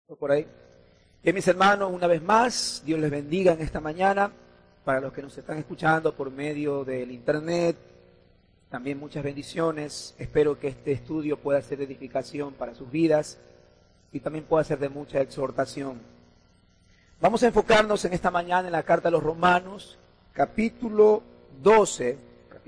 Por ahí. Bien, mis hermanos, una vez más, Dios les bendiga en esta mañana. Para los que nos están escuchando por medio del internet, también muchas bendiciones. Espero que este estudio pueda ser de edificación para sus vidas y también pueda ser de mucha exhortación. Vamos a enfocarnos en esta mañana en la carta a los Romanos, capítulo 12,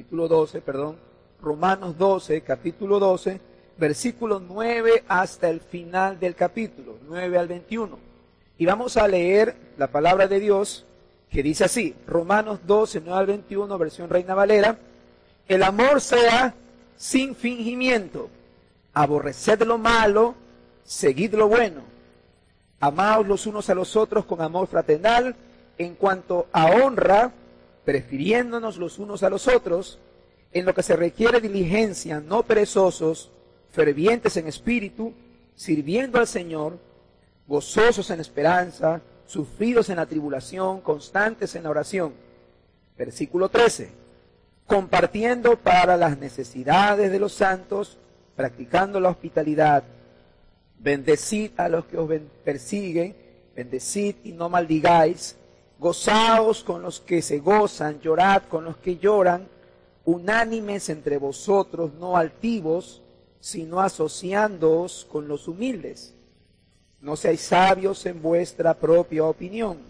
Romanos 12, capítulo 12, versículo 9 hasta el final del capítulo, 9 al 21. Y vamos a leer la palabra de Dios que dice así, Romanos 12, 9 al 21, versión Reina Valera: el amor sea sin fingimiento, aborreced lo malo, seguid lo bueno, amaos los unos a los otros con amor fraternal, en cuanto a honra, prefiriéndonos los unos a los otros, en lo que se requiere diligencia, no perezosos, fervientes en espíritu, sirviendo al Señor, gozosos en esperanza, sufridos en la tribulación, constantes en la oración. Versículo 13. Compartiendo para las necesidades de los santos, practicando la hospitalidad. Bendecid a los que os persiguen, bendecid y no maldigáis. Gozaos con los que se gozan, llorad con los que lloran, unánimes entre vosotros, no altivos, sino asociándoos con los humildes. No seáis sabios en vuestra propia opinión.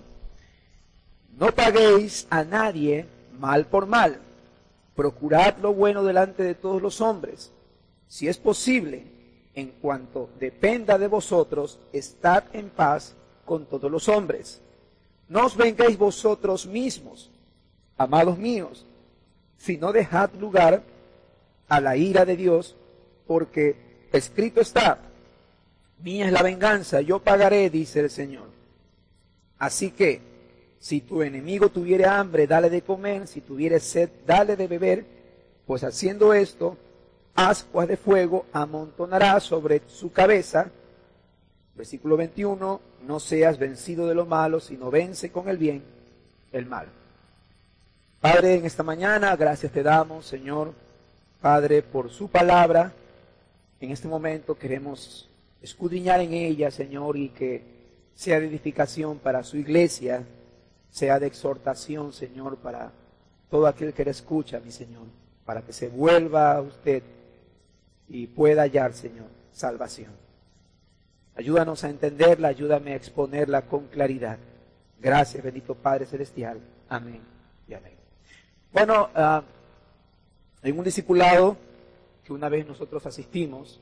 No paguéis a nadie mal por mal. Procurad lo bueno delante de todos los hombres. Si es posible, en cuanto dependa de vosotros, estad en paz con todos los hombres. No os vengáis vosotros mismos, amados míos, sino dejad lugar a la ira de Dios, porque escrito está, mía es la venganza, yo pagaré, dice el Señor. Así que, si tu enemigo tuviere hambre, dale de comer, si tuviere sed, dale de beber, pues haciendo esto, ascuas de fuego amontonará sobre su cabeza. Versículo 21, no seas vencido de lo malo, sino vence con el bien el mal. Padre, en esta mañana, gracias te damos, Señor, Padre, por su palabra. En este momento queremos escudriñar en ella, Señor, y que sea de edificación para su iglesia, sea de exhortación, Señor, para todo aquel que la escucha, mi Señor, para que se vuelva a usted y pueda hallar, Señor, salvación. Ayúdanos a entenderla, ayúdame a exponerla con claridad. Gracias, bendito Padre Celestial. Amén y amén. Bueno, en un discipulado que una vez nosotros asistimos,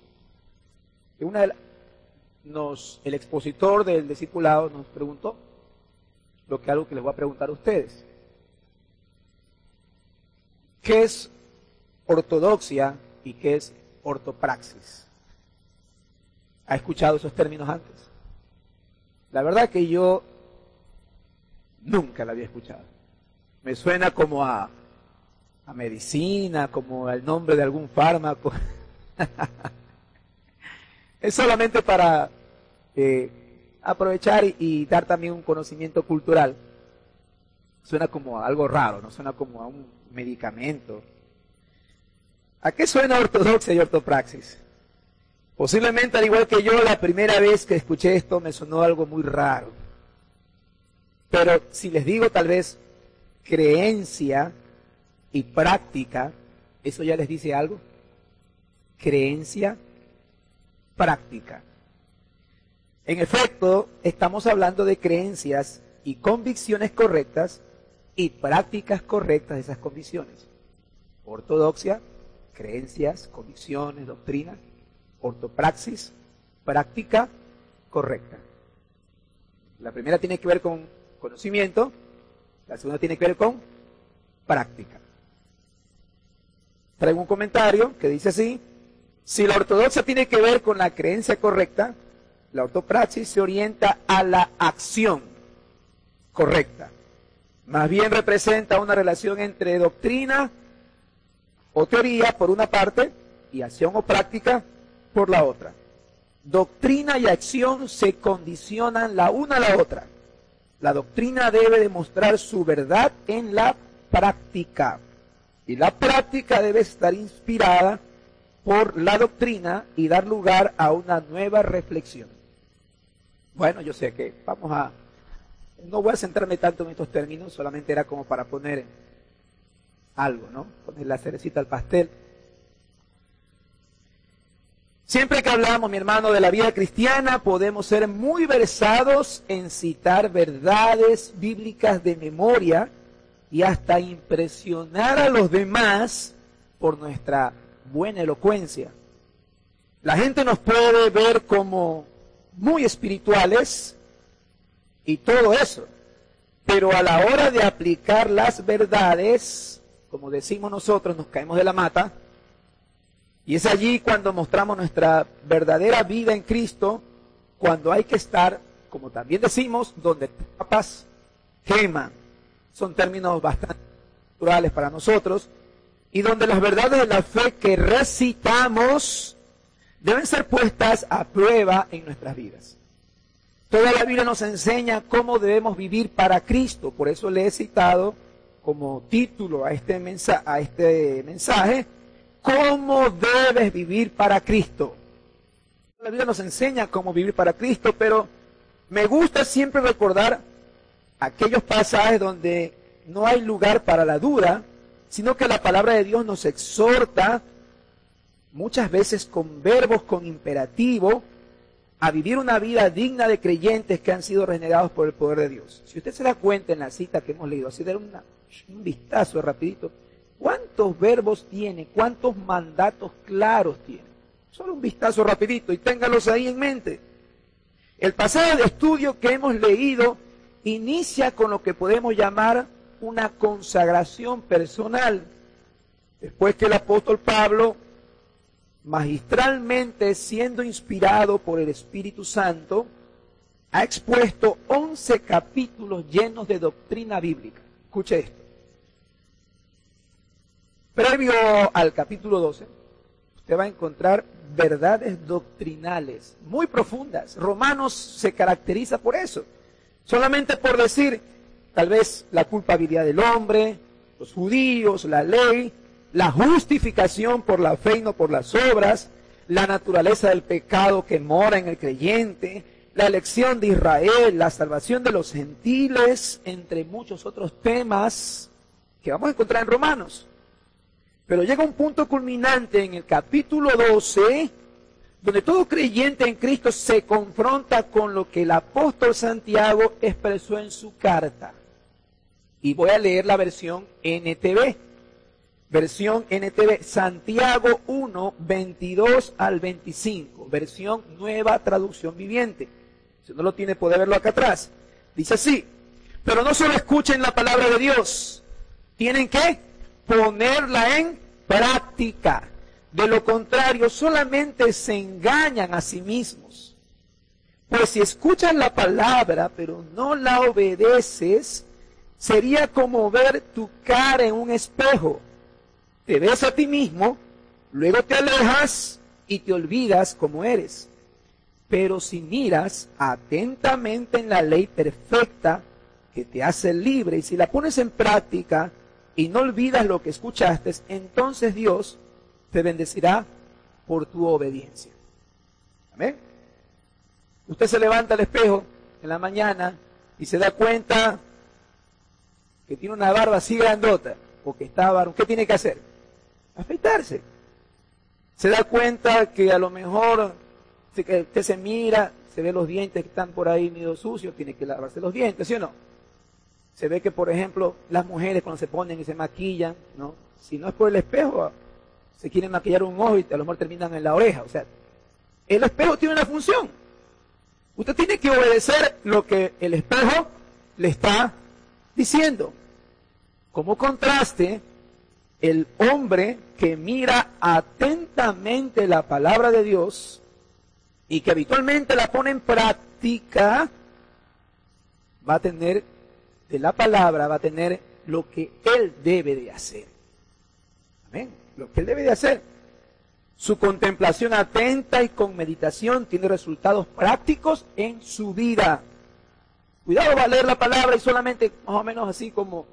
el expositor del discipulado nos preguntó algo que les voy a preguntar a ustedes. ¿Qué es ortodoxia y qué es ortopraxis? ¿Ha escuchado esos términos antes? La verdad que yo nunca la había escuchado. Me suena como a medicina, como al nombre de algún fármaco. Es solamente para aprovechar y dar también un conocimiento cultural. Suena como a algo raro, no suena como a un medicamento. ¿A qué suena ortodoxia y ortopraxis? Posiblemente, al igual que yo, la primera vez que escuché esto me sonó algo muy raro. Pero si les digo tal vez creencia y práctica, ¿eso ya les dice algo? Creencia, práctica. En efecto, estamos hablando de creencias y convicciones correctas y prácticas correctas de esas convicciones. Ortodoxia, creencias, convicciones, doctrina. Ortopraxis, práctica correcta. La primera tiene que ver con conocimiento, la segunda tiene que ver con práctica. Traigo un comentario que dice así: si la ortodoxia tiene que ver con la creencia correcta, la ortopraxis se orienta a la acción correcta. Más bien representa una relación entre doctrina o teoría por una parte y acción o práctica por la otra. Doctrina y acción se condicionan la una a la otra. La doctrina debe demostrar su verdad en la práctica. Y la práctica debe estar inspirada por la doctrina y dar lugar a una nueva reflexión. Bueno, yo sé que no voy a centrarme tanto en estos términos, solamente era como para poner algo, ¿no? Poner la cerecita al pastel. Siempre que hablamos, mi hermano, de la vida cristiana, podemos ser muy versados en citar verdades bíblicas de memoria y hasta impresionar a los demás por nuestra buena elocuencia. La gente nos puede ver como muy espirituales y todo eso, pero a la hora de aplicar las verdades, como decimos nosotros, nos caemos de la mata. Y es allí cuando mostramos nuestra verdadera vida en Cristo, cuando hay que estar, como también decimos, donde papas queman. Son términos bastante naturales para nosotros, y donde las verdades de la fe que recitamos deben ser puestas a prueba en nuestras vidas. Toda la Biblia nos enseña cómo debemos vivir para Cristo, por eso le he citado como título a este mensaje, ¿cómo debes vivir para Cristo? La Biblia nos enseña cómo vivir para Cristo, pero me gusta siempre recordar aquellos pasajes donde no hay lugar para la duda, sino que la palabra de Dios nos exhorta, muchas veces con verbos, con imperativo, a vivir una vida digna de creyentes que han sido regenerados por el poder de Dios. Si usted se da cuenta en la cita que hemos leído, así dar un vistazo rapidito, ¿cuántos verbos tiene? ¿Cuántos mandatos claros tiene? Solo un vistazo rapidito y téngalos ahí en mente. El pasaje de estudio que hemos leído inicia con lo que podemos llamar una consagración personal. Después que el apóstol Pablo, magistralmente siendo inspirado por el Espíritu Santo, ha expuesto 11 capítulos llenos de doctrina bíblica. Escuche esto. Previo al capítulo 12, usted va a encontrar verdades doctrinales muy profundas. Romanos se caracteriza por eso. Solamente por decir, tal vez la culpabilidad del hombre, los judíos, la ley, la justificación por la fe y no por las obras, la naturaleza del pecado que mora en el creyente, la elección de Israel, la salvación de los gentiles, entre muchos otros temas que vamos a encontrar en Romanos. Pero llega un punto culminante en el capítulo 12, donde todo creyente en Cristo se confronta con lo que el apóstol Santiago expresó en su carta. Y voy a leer la versión NTV. Versión NTV, Santiago 1, 22 al 25. Versión Nueva Traducción Viviente. Si no lo tiene, puede verlo acá atrás. Dice así: pero no solo escuchen la palabra de Dios, tienen que ponerla en práctica. De lo contrario, solamente se engañan a sí mismos. Pues si escuchas la palabra, pero no la obedeces, sería como ver tu cara en un espejo. Te ves a ti mismo, luego te alejas y te olvidas cómo eres. Pero si miras atentamente en la ley perfecta que te hace libre, y si la pones en práctica y no olvidas lo que escuchaste, entonces Dios te bendecirá por tu obediencia. Amén. Usted se levanta al espejo en la mañana y se da cuenta que tiene una barba así grandota, o que está varón. ¿Qué tiene que hacer? Afeitarse. Se da cuenta que a lo mejor que usted se mira, se ve los dientes que están por ahí medio sucios, tiene que lavarse los dientes, ¿sí o no? Se ve que, por ejemplo, las mujeres cuando se ponen y se maquillan, ¿no? Si no es por el espejo, se quieren maquillar un ojo y a lo mejor terminan en la oreja. O sea, el espejo tiene una función. Usted tiene que obedecer lo que el espejo le está diciendo. Como contraste, el hombre que mira atentamente la palabra de Dios y que habitualmente la pone en práctica, va a tener de la palabra, va a tener lo que él debe de hacer. Amén. Lo que él debe de hacer. Su contemplación atenta y con meditación tiene resultados prácticos en su vida. Cuidado, va a leer la palabra y solamente más o menos así como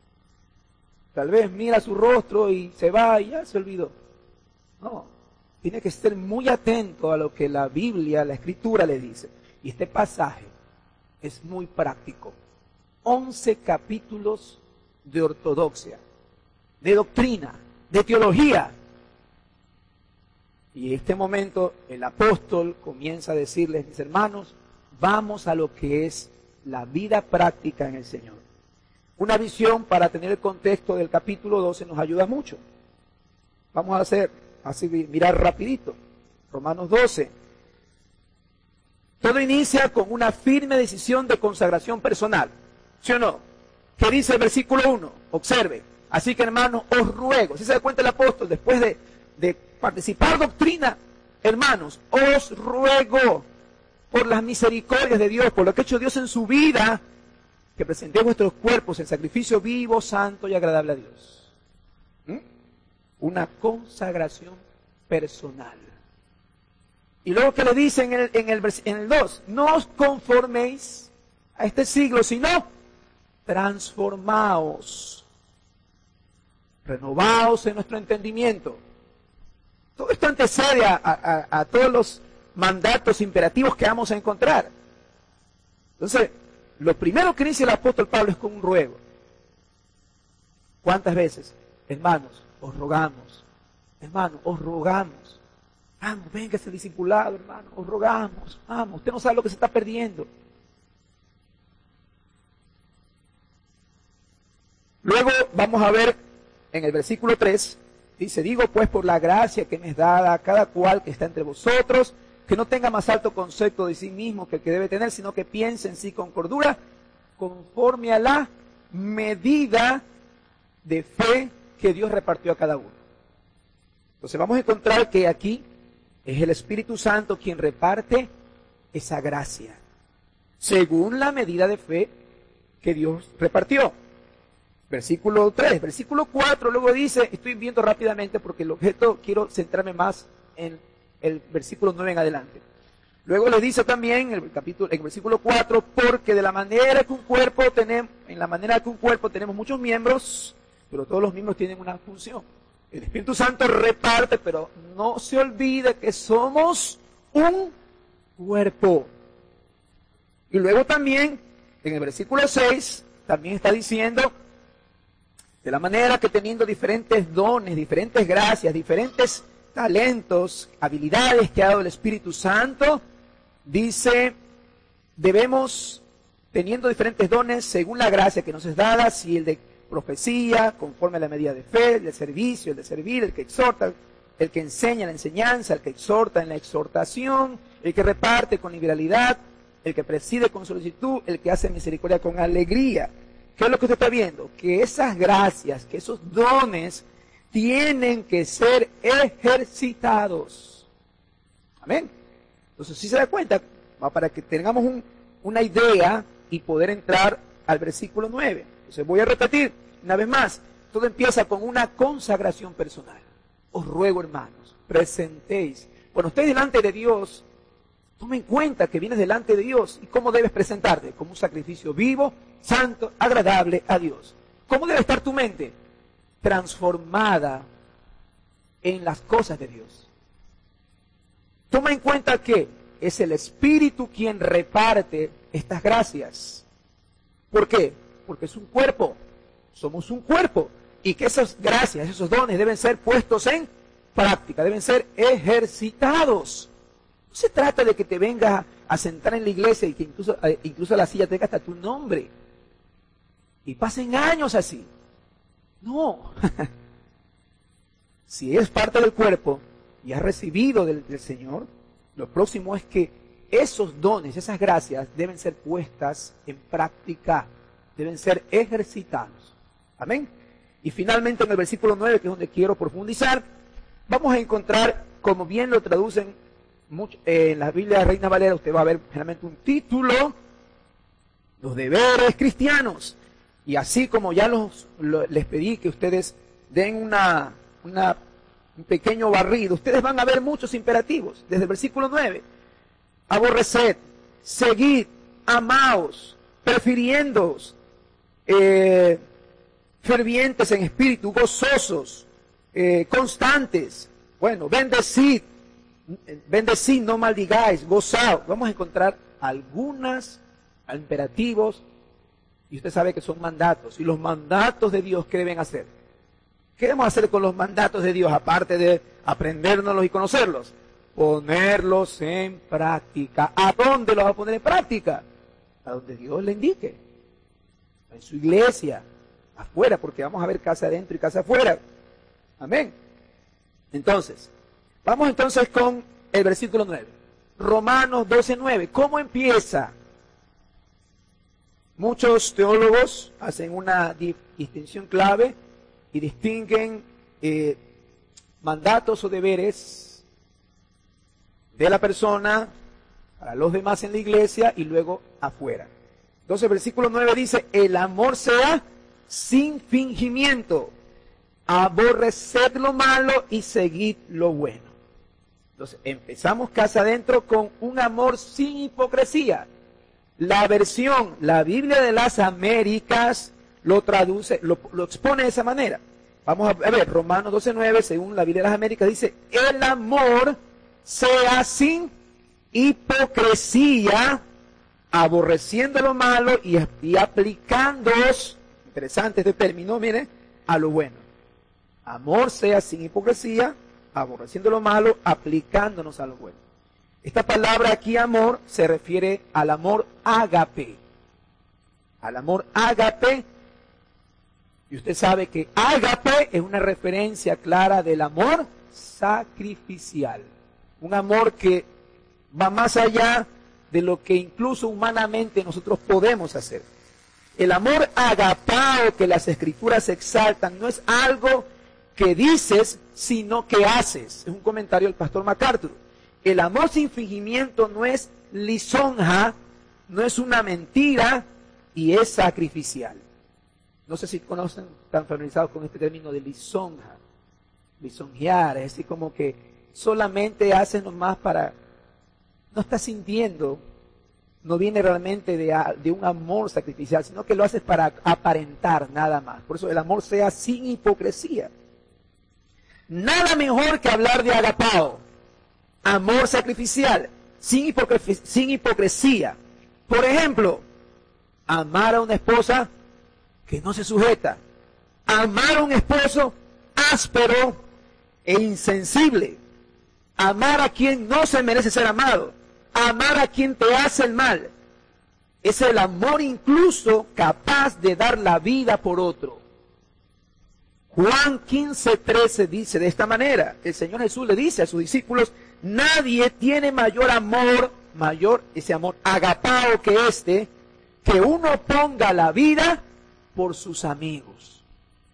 tal vez mira su rostro y se va y ya se olvidó. No, tiene que estar muy atento a lo que la Biblia, la Escritura le dice. Y este pasaje es muy práctico. 11 capítulos de ortodoxia, de doctrina, de teología. Y en este momento el apóstol comienza a decirles, mis hermanos, vamos a lo que es la vida práctica en el Señor. Una visión para tener el contexto del capítulo 12 nos ayuda mucho. Vamos a hacer, así mirar rapidito. Romanos 12. Todo inicia con una firme decisión de consagración personal. ¿Sí o no? ¿Qué dice el versículo 1? Observe. Así que, hermanos, os ruego. Si se da cuenta el apóstol, después de participar doctrina, hermanos, os ruego por las misericordias de Dios, por lo que ha hecho Dios en su vida, que presentéis vuestros cuerpos en sacrificio vivo, santo y agradable a Dios. Una consagración personal. Y luego que le dice en el 2, no os conforméis a este siglo, sino transformaos, renovaos en nuestro entendimiento. Todo esto antecede a todos los mandatos imperativos que vamos a encontrar. Entonces, lo primero que dice el apóstol Pablo es con un ruego. ¿Cuántas veces? Hermanos, os rogamos. Hermanos, os rogamos. Vamos, venga ese discipulado, hermano. Os rogamos. Vamos, usted no sabe lo que se está perdiendo. Luego vamos a ver en el versículo 3. Dice, digo pues por la gracia que me es dada a cada cual que está entre vosotros, que no tenga más alto concepto de sí mismo que el que debe tener, sino que piense en sí con cordura, conforme a la medida de fe que Dios repartió a cada uno. Entonces vamos a encontrar que aquí es el Espíritu Santo quien reparte esa gracia, según la medida de fe que Dios repartió. Versículo 3, versículo 4, luego dice, estoy viendo rápidamente porque el objeto quiero centrarme más en el versículo 9 en adelante. Luego le dice también en el versículo 4, porque de la manera que un cuerpo tenemos, en la manera que un cuerpo tenemos muchos miembros, pero todos los miembros tienen una función. El Espíritu Santo reparte, pero no se olvide que somos un cuerpo. Y luego también, en el versículo 6, también está diciendo, de la manera que teniendo diferentes dones, diferentes gracias, diferentes talentos, habilidades que ha dado el Espíritu Santo, dice, debemos, teniendo diferentes dones, según la gracia que nos es dada, si el de profecía, conforme a la medida de fe, el de servicio, el de servir, el que exhorta, el que enseña la enseñanza, el que exhorta en la exhortación, el que reparte con liberalidad, el que preside con solicitud, el que hace misericordia con alegría. ¿Qué es lo que usted está viendo? Que esas gracias, que esos dones tienen que ser ejercitados. Amén. Entonces, si se da cuenta, para que tengamos una idea y poder entrar al versículo 9. Entonces, voy a repetir una vez más. Todo empieza con una consagración personal. Os ruego, hermanos, presentéis. Cuando estés delante de Dios, toma en cuenta que vienes delante de Dios y cómo debes presentarte, como un sacrificio vivo, santo, agradable a Dios. ¿Cómo debe estar tu mente? Transformada en las cosas de Dios. Toma en cuenta que es el Espíritu quien reparte estas gracias. ¿Por qué? Porque es un cuerpo, somos un cuerpo, y que esas gracias, esos dones deben ser puestos en práctica, deben ser ejercitados. No se trata de que te vengas a sentar en la iglesia y que incluso la silla tenga hasta tu nombre. Y pasen años así. No. Si eres parte del cuerpo y has recibido del Señor, lo próximo es que esos dones, esas gracias, deben ser puestas en práctica, deben ser ejercitados. Amén. Y finalmente en el versículo 9, que es donde quiero profundizar, vamos a encontrar, como bien lo traducen en la Biblia de Reina Valera, usted va a ver generalmente un título, los deberes cristianos. Y así como ya les pedí que ustedes den un pequeño barrido, ustedes van a ver muchos imperativos, desde el versículo 9. Aborreced, seguid, amaos, prefiriéndoos, fervientes en espíritu, gozosos, constantes. Bueno, bendecid, no maldigáis, gozaos. Vamos a encontrar algunos imperativos, y usted sabe que son mandatos, y los mandatos de Dios, ¿qué deben hacer? ¿Qué debemos hacer con los mandatos de Dios, aparte de aprendérnoslos y conocerlos? Ponerlos en práctica. ¿A dónde los va a poner en práctica? A donde Dios le indique. En su iglesia, afuera, porque vamos a ver casa adentro y casa afuera. Amén. Entonces, vamos entonces con el versículo 9. Romanos 12:9. ¿Cómo empieza? Muchos teólogos hacen una distinción clave y distinguen mandatos o deberes de la persona para los demás en la iglesia y luego afuera. Entonces el versículo 9 dice, el amor sea sin fingimiento, aborreced lo malo y seguid lo bueno. Entonces empezamos casa adentro con un amor sin hipocresía. La versión, la Biblia de las Américas, lo traduce, lo expone de esa manera. Vamos a ver, Romanos 12:9, según la Biblia de las Américas, dice, el amor sea sin hipocresía, aborreciendo lo malo y aplicándoos, interesante este término, miren, a lo bueno. Amor sea sin hipocresía, aborreciendo lo malo, aplicándonos a lo bueno. Esta palabra aquí, amor, se refiere al amor ágape. Al amor ágape. Y usted sabe que ágape es una referencia clara del amor sacrificial. Un amor que va más allá de lo que incluso humanamente nosotros podemos hacer. El amor agapao que las escrituras exaltan no es algo que dices, sino que haces. Es un comentario del pastor MacArthur. El amor sin fingimiento no es lisonja, no es una mentira y es sacrificial. No sé si conocen, están familiarizados con este término de lisonja, lisonjear, es decir, como que solamente haces nomás para, no estás sintiendo, no viene realmente de un amor sacrificial, sino que lo haces para aparentar nada más. Por eso el amor sea sin hipocresía. Nada mejor que hablar de agapao, amor sacrificial, sin hipocresía. Por ejemplo, amar a una esposa que no se sujeta, amar a un esposo áspero e insensible, amar a quien no se merece ser amado, amar a quien te hace el mal. Es el amor incluso capaz de dar la vida por otro. Juan 15:13 dice de esta manera, el Señor Jesús le dice a sus discípulos, nadie tiene mayor amor, ese amor agapao que este, que uno ponga la vida por sus amigos.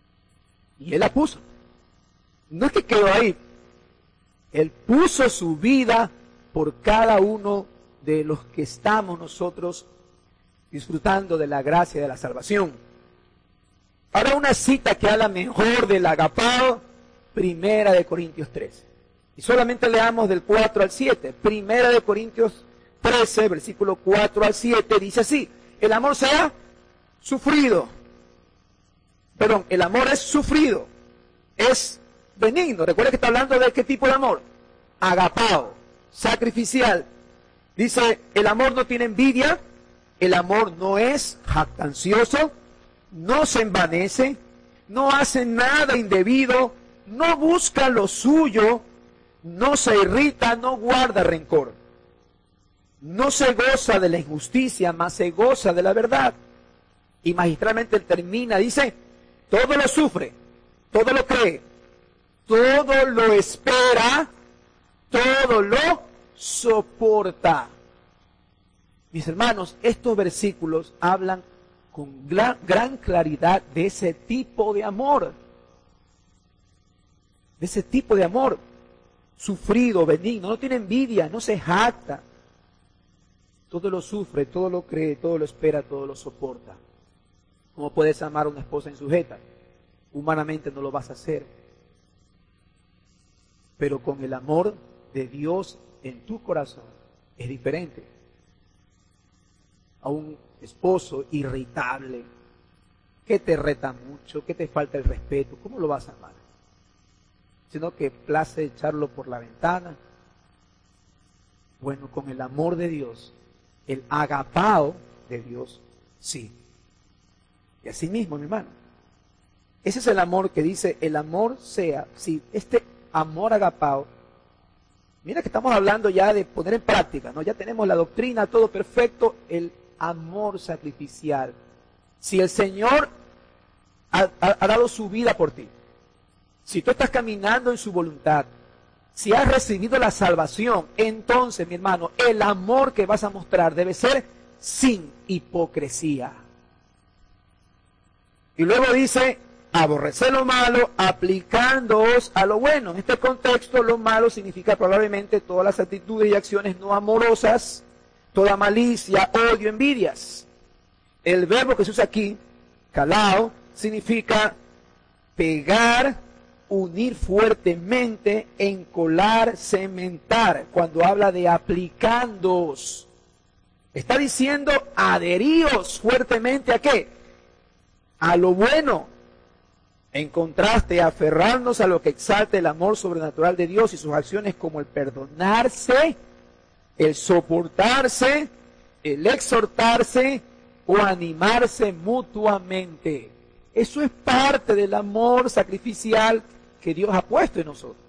Y Él la puso. No es que quedó ahí. Él puso su vida por cada uno de los que estamos nosotros disfrutando de la gracia de la salvación. Ahora una cita que habla mejor del agapao, 1 Corintios 13. Y solamente leamos del 4 al 7. 1 Corintios 13, versículo 4 al 7, dice así, el amor sea sufrido. Perdón, el amor es sufrido, es benigno. Recuerda que está hablando de qué tipo de amor. Agapao, sacrificial. Dice, el amor no tiene envidia, el amor no es jactancioso, no se envanece, no hace nada indebido, no busca lo suyo, no se irrita, no guarda rencor. No se goza de la injusticia, mas se goza de la verdad. Y magistralmente él termina, dice, todo lo sufre, todo lo cree, todo lo espera, todo lo soporta. Mis hermanos, estos versículos hablan con gran claridad de ese tipo de amor. De ese tipo de amor sufrido, benigno, no tiene envidia, no se jacta. Todo lo sufre, todo lo cree, todo lo espera, todo lo soporta. ¿Cómo puedes amar a una esposa insujeta? Humanamente no lo vas a hacer. Pero con el amor de Dios en tu corazón es diferente. A un esposo irritable, que te reta mucho, que te falta el respeto, ¿cómo lo vas a amar? Sino que place echarlo por la ventana. Bueno, con el amor de Dios El agapao de Dios, sí. Y así mismo, mi hermano. Ese es el amor que dice, el amor sea, si este amor agapao, mira que estamos hablando ya de poner en práctica, ¿no? Ya tenemos la doctrina, todo perfecto, el amor sacrificial. Si el Señor ha dado su vida por ti, si tú estás caminando en su voluntad, si has recibido la salvación, entonces, mi hermano, el amor que vas a mostrar debe ser sin hipocresía. Y luego dice, aborrecer lo malo, aplicándoos a lo bueno. En este contexto, lo malo significa probablemente todas las actitudes y acciones no amorosas, toda malicia, odio, envidias. El verbo que se usa aquí, calao, significa pegar, unir fuertemente, encolar, cementar. Cuando habla de aplicándoos, está diciendo adheríos fuertemente ¿a qué? A lo bueno. En contraste, aferrarnos a lo que exalta el amor sobrenatural de Dios y sus acciones como el perdonarse, el soportarse, el exhortarse o animarse mutuamente. Eso es parte del amor sacrificial que Dios ha puesto en nosotros.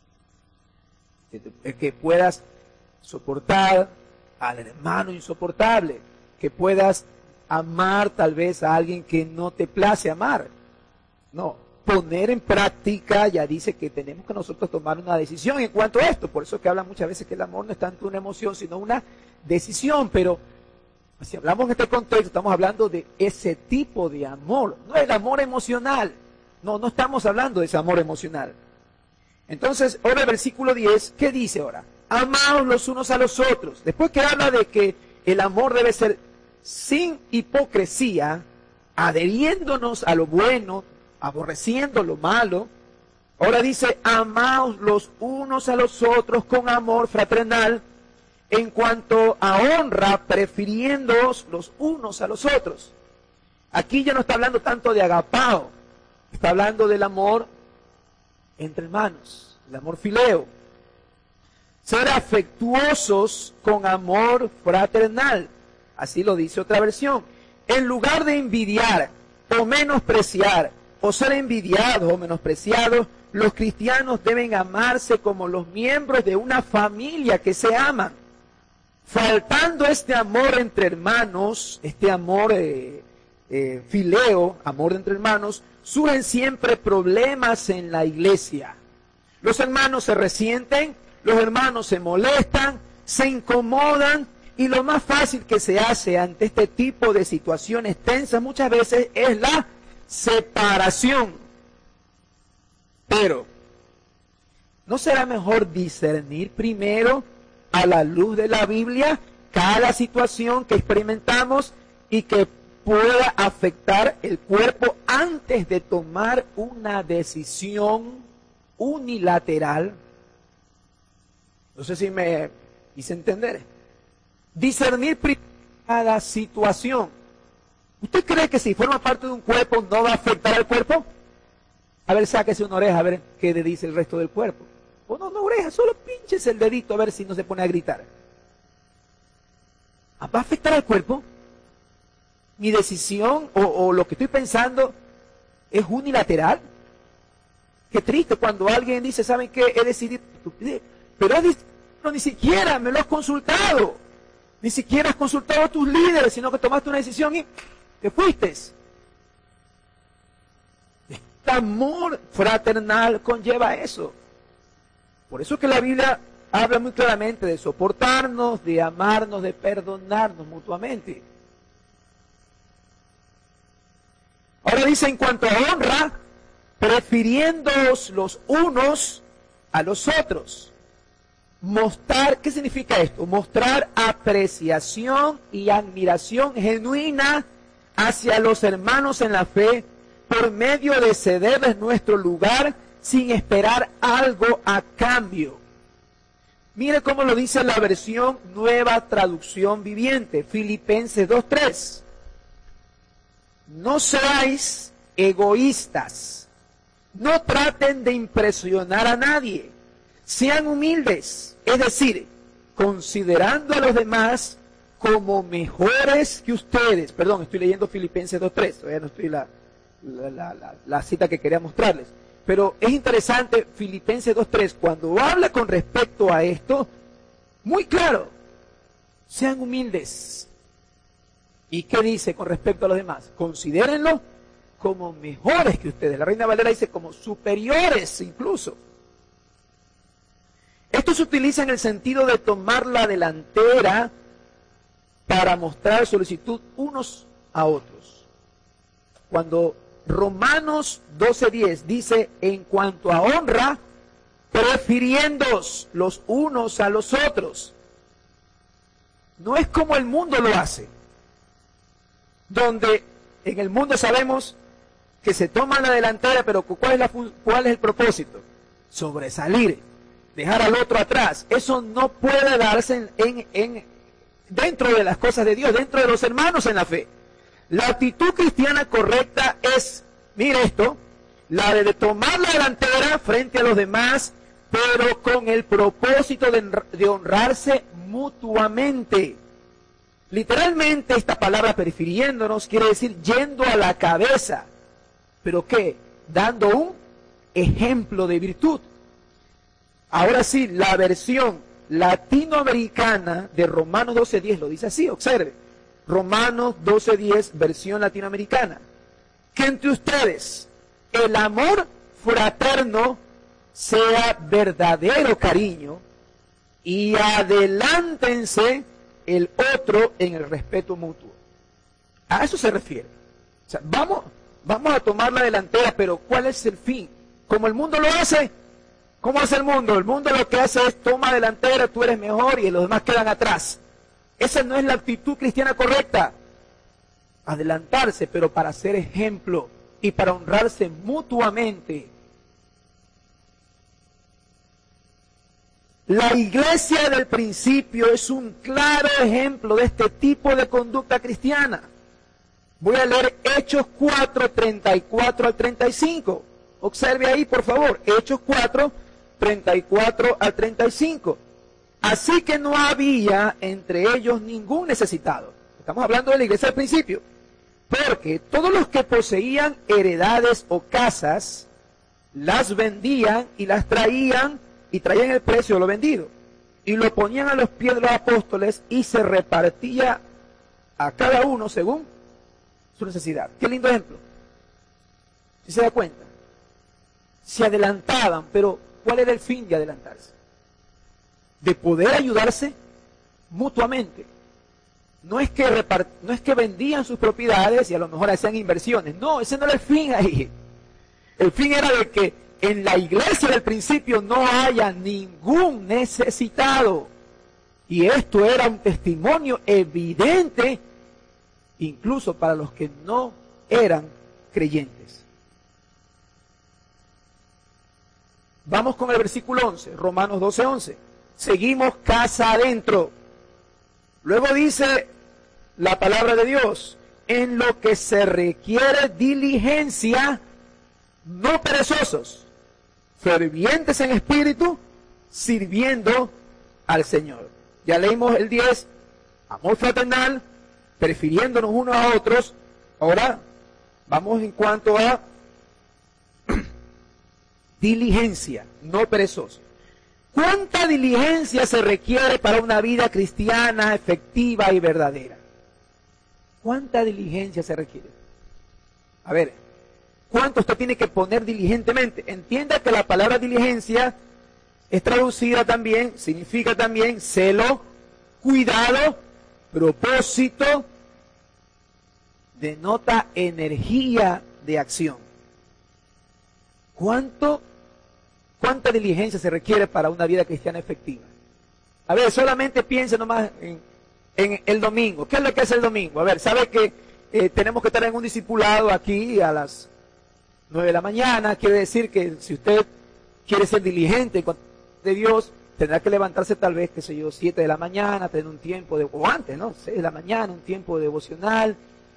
Que puedas soportar al hermano insoportable, que puedas amar tal vez a alguien que no te place amar. No, poner en práctica, ya dice que tenemos que nosotros tomar una decisión en cuanto a esto. Por eso es que hablan muchas veces que el amor no es tanto una emoción, sino una decisión. Pero si hablamos en este contexto, estamos hablando de ese tipo de amor, no el amor emocional. No estamos hablando de ese amor emocional. Entonces, ahora el versículo 10, ¿qué dice ahora? Amaos los unos a los otros. Después que habla de que el amor debe ser sin hipocresía, adheriéndonos a lo bueno, aborreciendo lo malo, ahora dice, amaos los unos a los otros con amor fraternal, en cuanto a honra, prefiriéndoos los unos a los otros. Aquí ya no está hablando tanto de agapao, está hablando del amor entre hermanos, el amor fileo. Ser afectuosos con amor fraternal, así lo dice otra versión. En lugar de envidiar o menospreciar, o ser envidiados o menospreciados, los cristianos deben amarse como los miembros de una familia que se aman. Faltando este amor entre hermanos, este amor fileo, amor entre hermanos, surgen siempre problemas en la iglesia. Los hermanos se resienten, los hermanos se molestan, se incomodan, y lo más fácil que se hace ante este tipo de situaciones tensas muchas veces es la separación. Pero, ¿no será mejor discernir primero a la luz de la Biblia cada situación que experimentamos y que pueda afectar el cuerpo antes de tomar una decisión unilateral? No sé si me hice entender. Discernir primero cada situación. ¿Usted cree que si forma parte de un cuerpo no va a afectar al cuerpo? A ver, sáquese una oreja a ver qué le dice el resto del cuerpo. O no oreja, solo pínchese el dedito a ver si no se pone a gritar. ¿Va a afectar al cuerpo? ¿Mi decisión o lo que estoy pensando es unilateral? Qué triste cuando alguien dice, ¿saben qué? He decidido, pero ni siquiera me lo has consultado. Ni siquiera has consultado a tus líderes, sino que tomaste una decisión y te fuiste. El amor fraternal conlleva eso. Por eso que la Biblia habla muy claramente de soportarnos, de amarnos, de perdonarnos mutuamente. Ahora dice, en cuanto a honra, prefiriéndoos los unos a los otros. Mostrar, ¿qué significa esto? Mostrar apreciación y admiración genuina hacia los hermanos en la fe por medio de cederles nuestro lugar sin esperar algo a cambio. Mire cómo lo dice la versión Nueva Traducción Viviente, Filipenses 2:3. No seáis egoístas, no traten de impresionar a nadie, sean humildes, es decir, considerando a los demás como mejores que ustedes. Perdón, estoy leyendo Filipenses 2.3, todavía no estoy la cita que quería mostrarles. Pero es interesante Filipenses 2.3, cuando habla con respecto a esto, muy claro, sean humildes. ¿Y qué dice con respecto a los demás? Considérenlo como mejores que ustedes. La Reina Valera dice como superiores incluso. Esto se utiliza en el sentido de tomar la delantera para mostrar solicitud unos a otros. Cuando Romanos 12.10 dice, en cuanto a honra, prefiriéndoos los unos a los otros. No es como el mundo lo hace, donde en el mundo sabemos que se toma la delantera, pero ¿cuál es el propósito? Sobresalir, dejar al otro atrás. Eso no puede darse dentro de las cosas de Dios, dentro de los hermanos en la fe. La actitud cristiana correcta es, mire esto, la de tomar la delantera frente a los demás, pero con el propósito de honrarse mutuamente. Literalmente esta palabra prefiriéndonos quiere decir yendo a la cabeza. ¿Pero qué? Dando un ejemplo de virtud. Ahora sí, la versión latinoamericana de Romanos 12.10 lo dice así, observe. Romanos 12.10, versión latinoamericana. Que entre ustedes el amor fraterno sea verdadero cariño y adelántense el otro en el respeto mutuo. A eso se refiere. O sea, vamos a tomar la delantera, pero ¿cuál es el fin? Como el mundo lo hace. ¿Cómo hace el mundo? El mundo lo que hace es toma delantera, tú eres mejor y los demás quedan atrás. Esa no es la actitud cristiana correcta. Adelantarse, pero para ser ejemplo y para honrarse mutuamente. La iglesia del principio es un claro ejemplo de este tipo de conducta cristiana. Voy a leer Hechos 4, 34 al 35. Observe ahí, por favor, Hechos 4, 34 al 35. Así que no había entre ellos ningún necesitado. Estamos hablando de la iglesia del principio. Porque todos los que poseían heredades o casas, las vendían y las traían y traían el precio de lo vendido. Y lo ponían a los pies de los apóstoles y se repartía a cada uno según su necesidad. Qué lindo ejemplo. ¿Sí se da cuenta? Se adelantaban, pero ¿cuál era el fin de adelantarse? De poder ayudarse mutuamente. No es que vendían sus propiedades y a lo mejor hacían inversiones. No, ese no era el fin ahí. El fin era de que en la iglesia del principio no haya ningún necesitado. Y esto era un testimonio evidente, incluso para los que no eran creyentes. Vamos con el versículo 11, Romanos 12:11. Seguimos casa adentro. Luego dice la palabra de Dios, en lo que se requiere diligencia, no perezosos, fervientes en espíritu, sirviendo al Señor. Ya leímos el 10, amor fraternal, prefiriéndonos unos a otros. Ahora vamos en cuanto a diligencia, no perezosos. ¿Cuánta diligencia se requiere para una vida cristiana efectiva y verdadera? ¿Cuánta diligencia se requiere? A ver, ¿cuánto usted tiene que poner diligentemente? Entienda que la palabra diligencia es traducida también, significa también celo, cuidado, propósito, denota energía de acción. ¿Cuánta diligencia se requiere para una vida cristiana efectiva? A ver, solamente piense nomás en el domingo. ¿Qué es lo que es el domingo? A ver, ¿sabe que tenemos que estar en un discipulado aquí a las 9 de la mañana? Quiere decir que si usted quiere ser diligente de Dios, tendrá que levantarse tal vez, 7 de la mañana, tener un tiempo o antes, ¿no? 6 de la mañana, un tiempo devocional,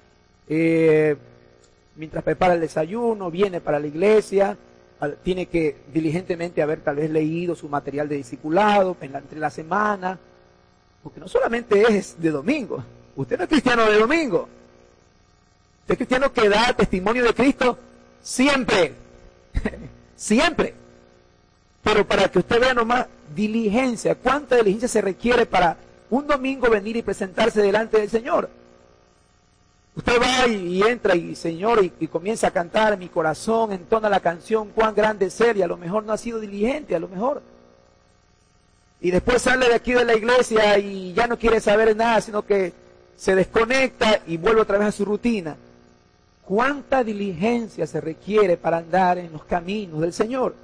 mientras prepara el desayuno, viene para la iglesia, tiene que diligentemente haber tal vez leído su material de discipulado entre la semana, Porque no solamente es de domingo. Usted no es cristiano de domingo. Usted es cristiano que da testimonio de Cristo siempre. Siempre. Pero para que usted vea nomás diligencia, cuánta diligencia se requiere para un domingo venir y presentarse delante del Señor. Usted va y entra y Señor y comienza a cantar, mi corazón entona la canción, cuán grande es Él, y a lo mejor no ha sido diligente, a lo mejor. Y después sale de aquí de la iglesia y ya no quiere saber nada, sino que se desconecta y vuelve otra vez a su rutina. ¿Cuánta diligencia se requiere para andar en los caminos del Señor?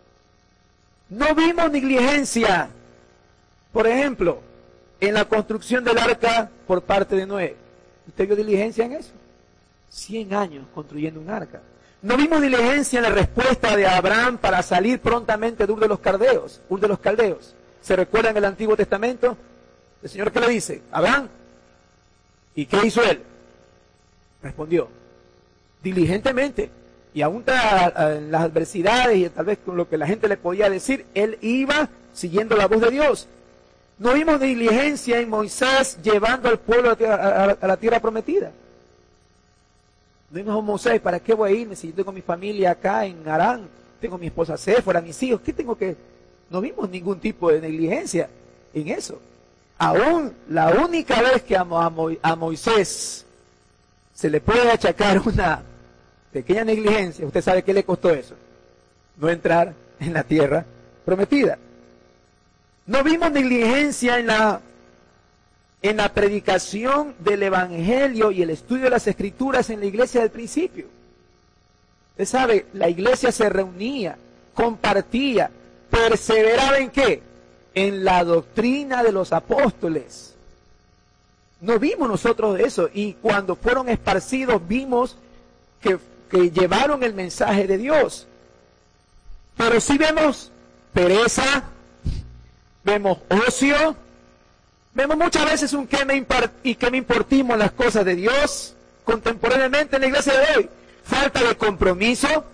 No vimos negligencia, por ejemplo, en la construcción del arca por parte de Noé. ¿Usted vio diligencia en eso? 100 años construyendo un arca. No vimos diligencia en la respuesta de Abraham para salir prontamente de Ur de los Caldeos. ¿Se recuerda en el Antiguo Testamento? El Señor, ¿qué le dice? Abraham. ¿Y qué hizo él? Respondió diligentemente. Y aún en las adversidades y tal vez con lo que la gente le podía decir, él iba siguiendo la voz de Dios. No vimos diligencia en Moisés llevando al pueblo a la tierra prometida. No vimos a Moisés, ¿para qué voy a irme si yo tengo mi familia acá en Harán? Tengo mi esposa Séfora, mis hijos, ¿qué tengo que...? No vimos ningún tipo de negligencia en eso. Aún la única vez que a Moisés se le puede achacar una pequeña negligencia, ¿usted sabe qué le costó eso? No entrar en la tierra prometida. No vimos negligencia en la predicación del Evangelio y el estudio de las Escrituras en la iglesia del principio. Usted sabe, la iglesia se reunía, compartía, perseveraba ¿en qué? En la doctrina de los apóstoles. No vimos nosotros eso, y cuando fueron esparcidos vimos que llevaron el mensaje de Dios. Pero sí vemos pereza, vemos ocio, vemos muchas veces un que me importimos las cosas de Dios contemporáneamente en la iglesia de hoy. Falta de compromiso,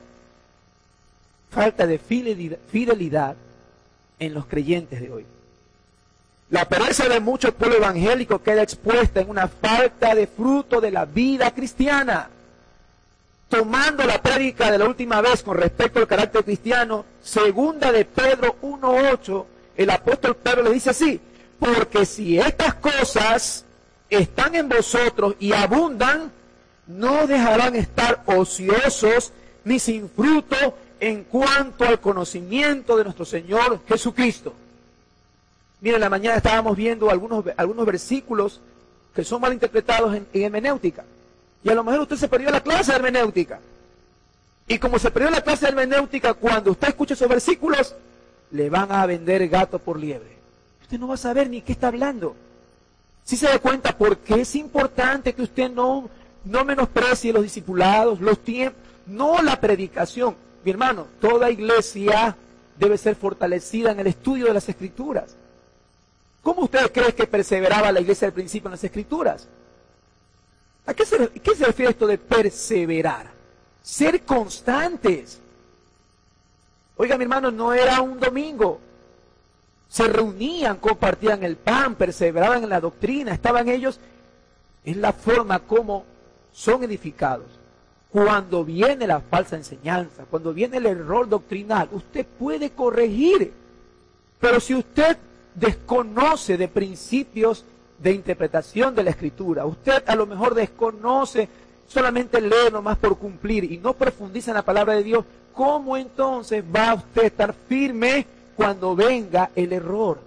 falta de fidelidad en los creyentes de hoy. La pereza de muchos pueblo evangélico queda expuesta en una falta de fruto de la vida cristiana. Tomando la prédica de la última vez con respecto al carácter cristiano, segunda de Pedro 1:8, el apóstol Pedro le dice así: porque si estas cosas están en vosotros y abundan, no dejarán estar ociosos ni sin fruto en cuanto al conocimiento de nuestro Señor Jesucristo. Miren, en la mañana estábamos viendo algunos versículos que son mal interpretados en hermenéutica. Y a lo mejor usted se perdió la clase de hermenéutica. Y como se perdió la clase de hermenéutica, cuando usted escuche esos versículos, le van a vender gato por liebre. Usted no va a saber ni qué está hablando. Si se da cuenta por qué es importante que usted no menosprecie los discipulados, los tiempos, no la predicación. Mi hermano, toda iglesia debe ser fortalecida en el estudio de las Escrituras. ¿Cómo usted cree que perseveraba la iglesia al principio en las Escrituras? ¿A qué se refiere esto de perseverar? Ser constantes. Oiga, mi hermano, no era un domingo. Se reunían, compartían el pan, perseveraban en la doctrina, estaban ellos. Es la forma como son edificados. Cuando viene la falsa enseñanza, cuando viene el error doctrinal, usted puede corregir. Pero si usted desconoce de principios de interpretación de la Escritura, usted a lo mejor desconoce, solamente lee nomás por cumplir y no profundiza en la palabra de Dios, ¿cómo entonces va usted a estar firme cuando venga el error?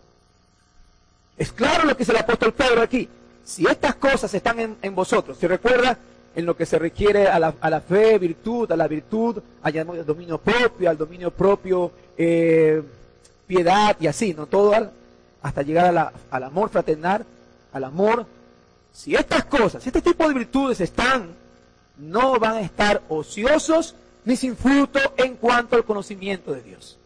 Es claro lo que dice el apóstol Pedro aquí. Si estas cosas están en vosotros, ¿se recuerda? En lo que se requiere a la fe, virtud, a la virtud, al dominio propio, piedad y así, ¿no? Todo hasta llegar al amor fraternal, al amor. Si estas cosas, si este tipo de virtudes están, no van a estar ociosos ni sin fruto en cuanto al conocimiento de Dios.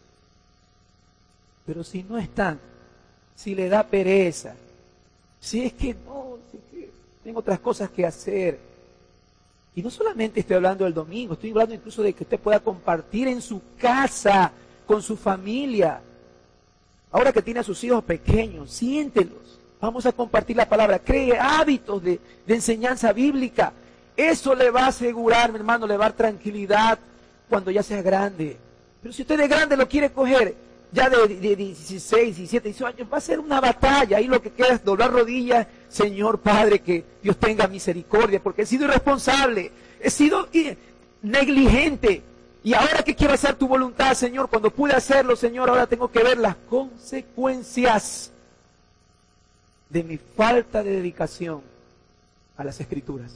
Pero si no están, si le da pereza, si es que no, si es que tengo otras cosas que hacer. Y no solamente estoy hablando del domingo, estoy hablando incluso de que usted pueda compartir en su casa, con su familia. Ahora que tiene a sus hijos pequeños, siéntelos, Vamos a compartir la palabra. Cree hábitos de enseñanza bíblica. Eso le va a asegurar, mi hermano, le va a dar tranquilidad cuando ya sea grande. Pero si usted de grande lo quiere coger, ya de 16, 17, 18 años, va a ser una batalla. Ahí lo que queda es doblar rodillas. Señor Padre, que Dios tenga misericordia, porque he sido irresponsable, he sido negligente. Y ahora que quiero hacer tu voluntad, Señor, cuando pude hacerlo, Señor, ahora tengo que ver las consecuencias de mi falta de dedicación a las Escrituras.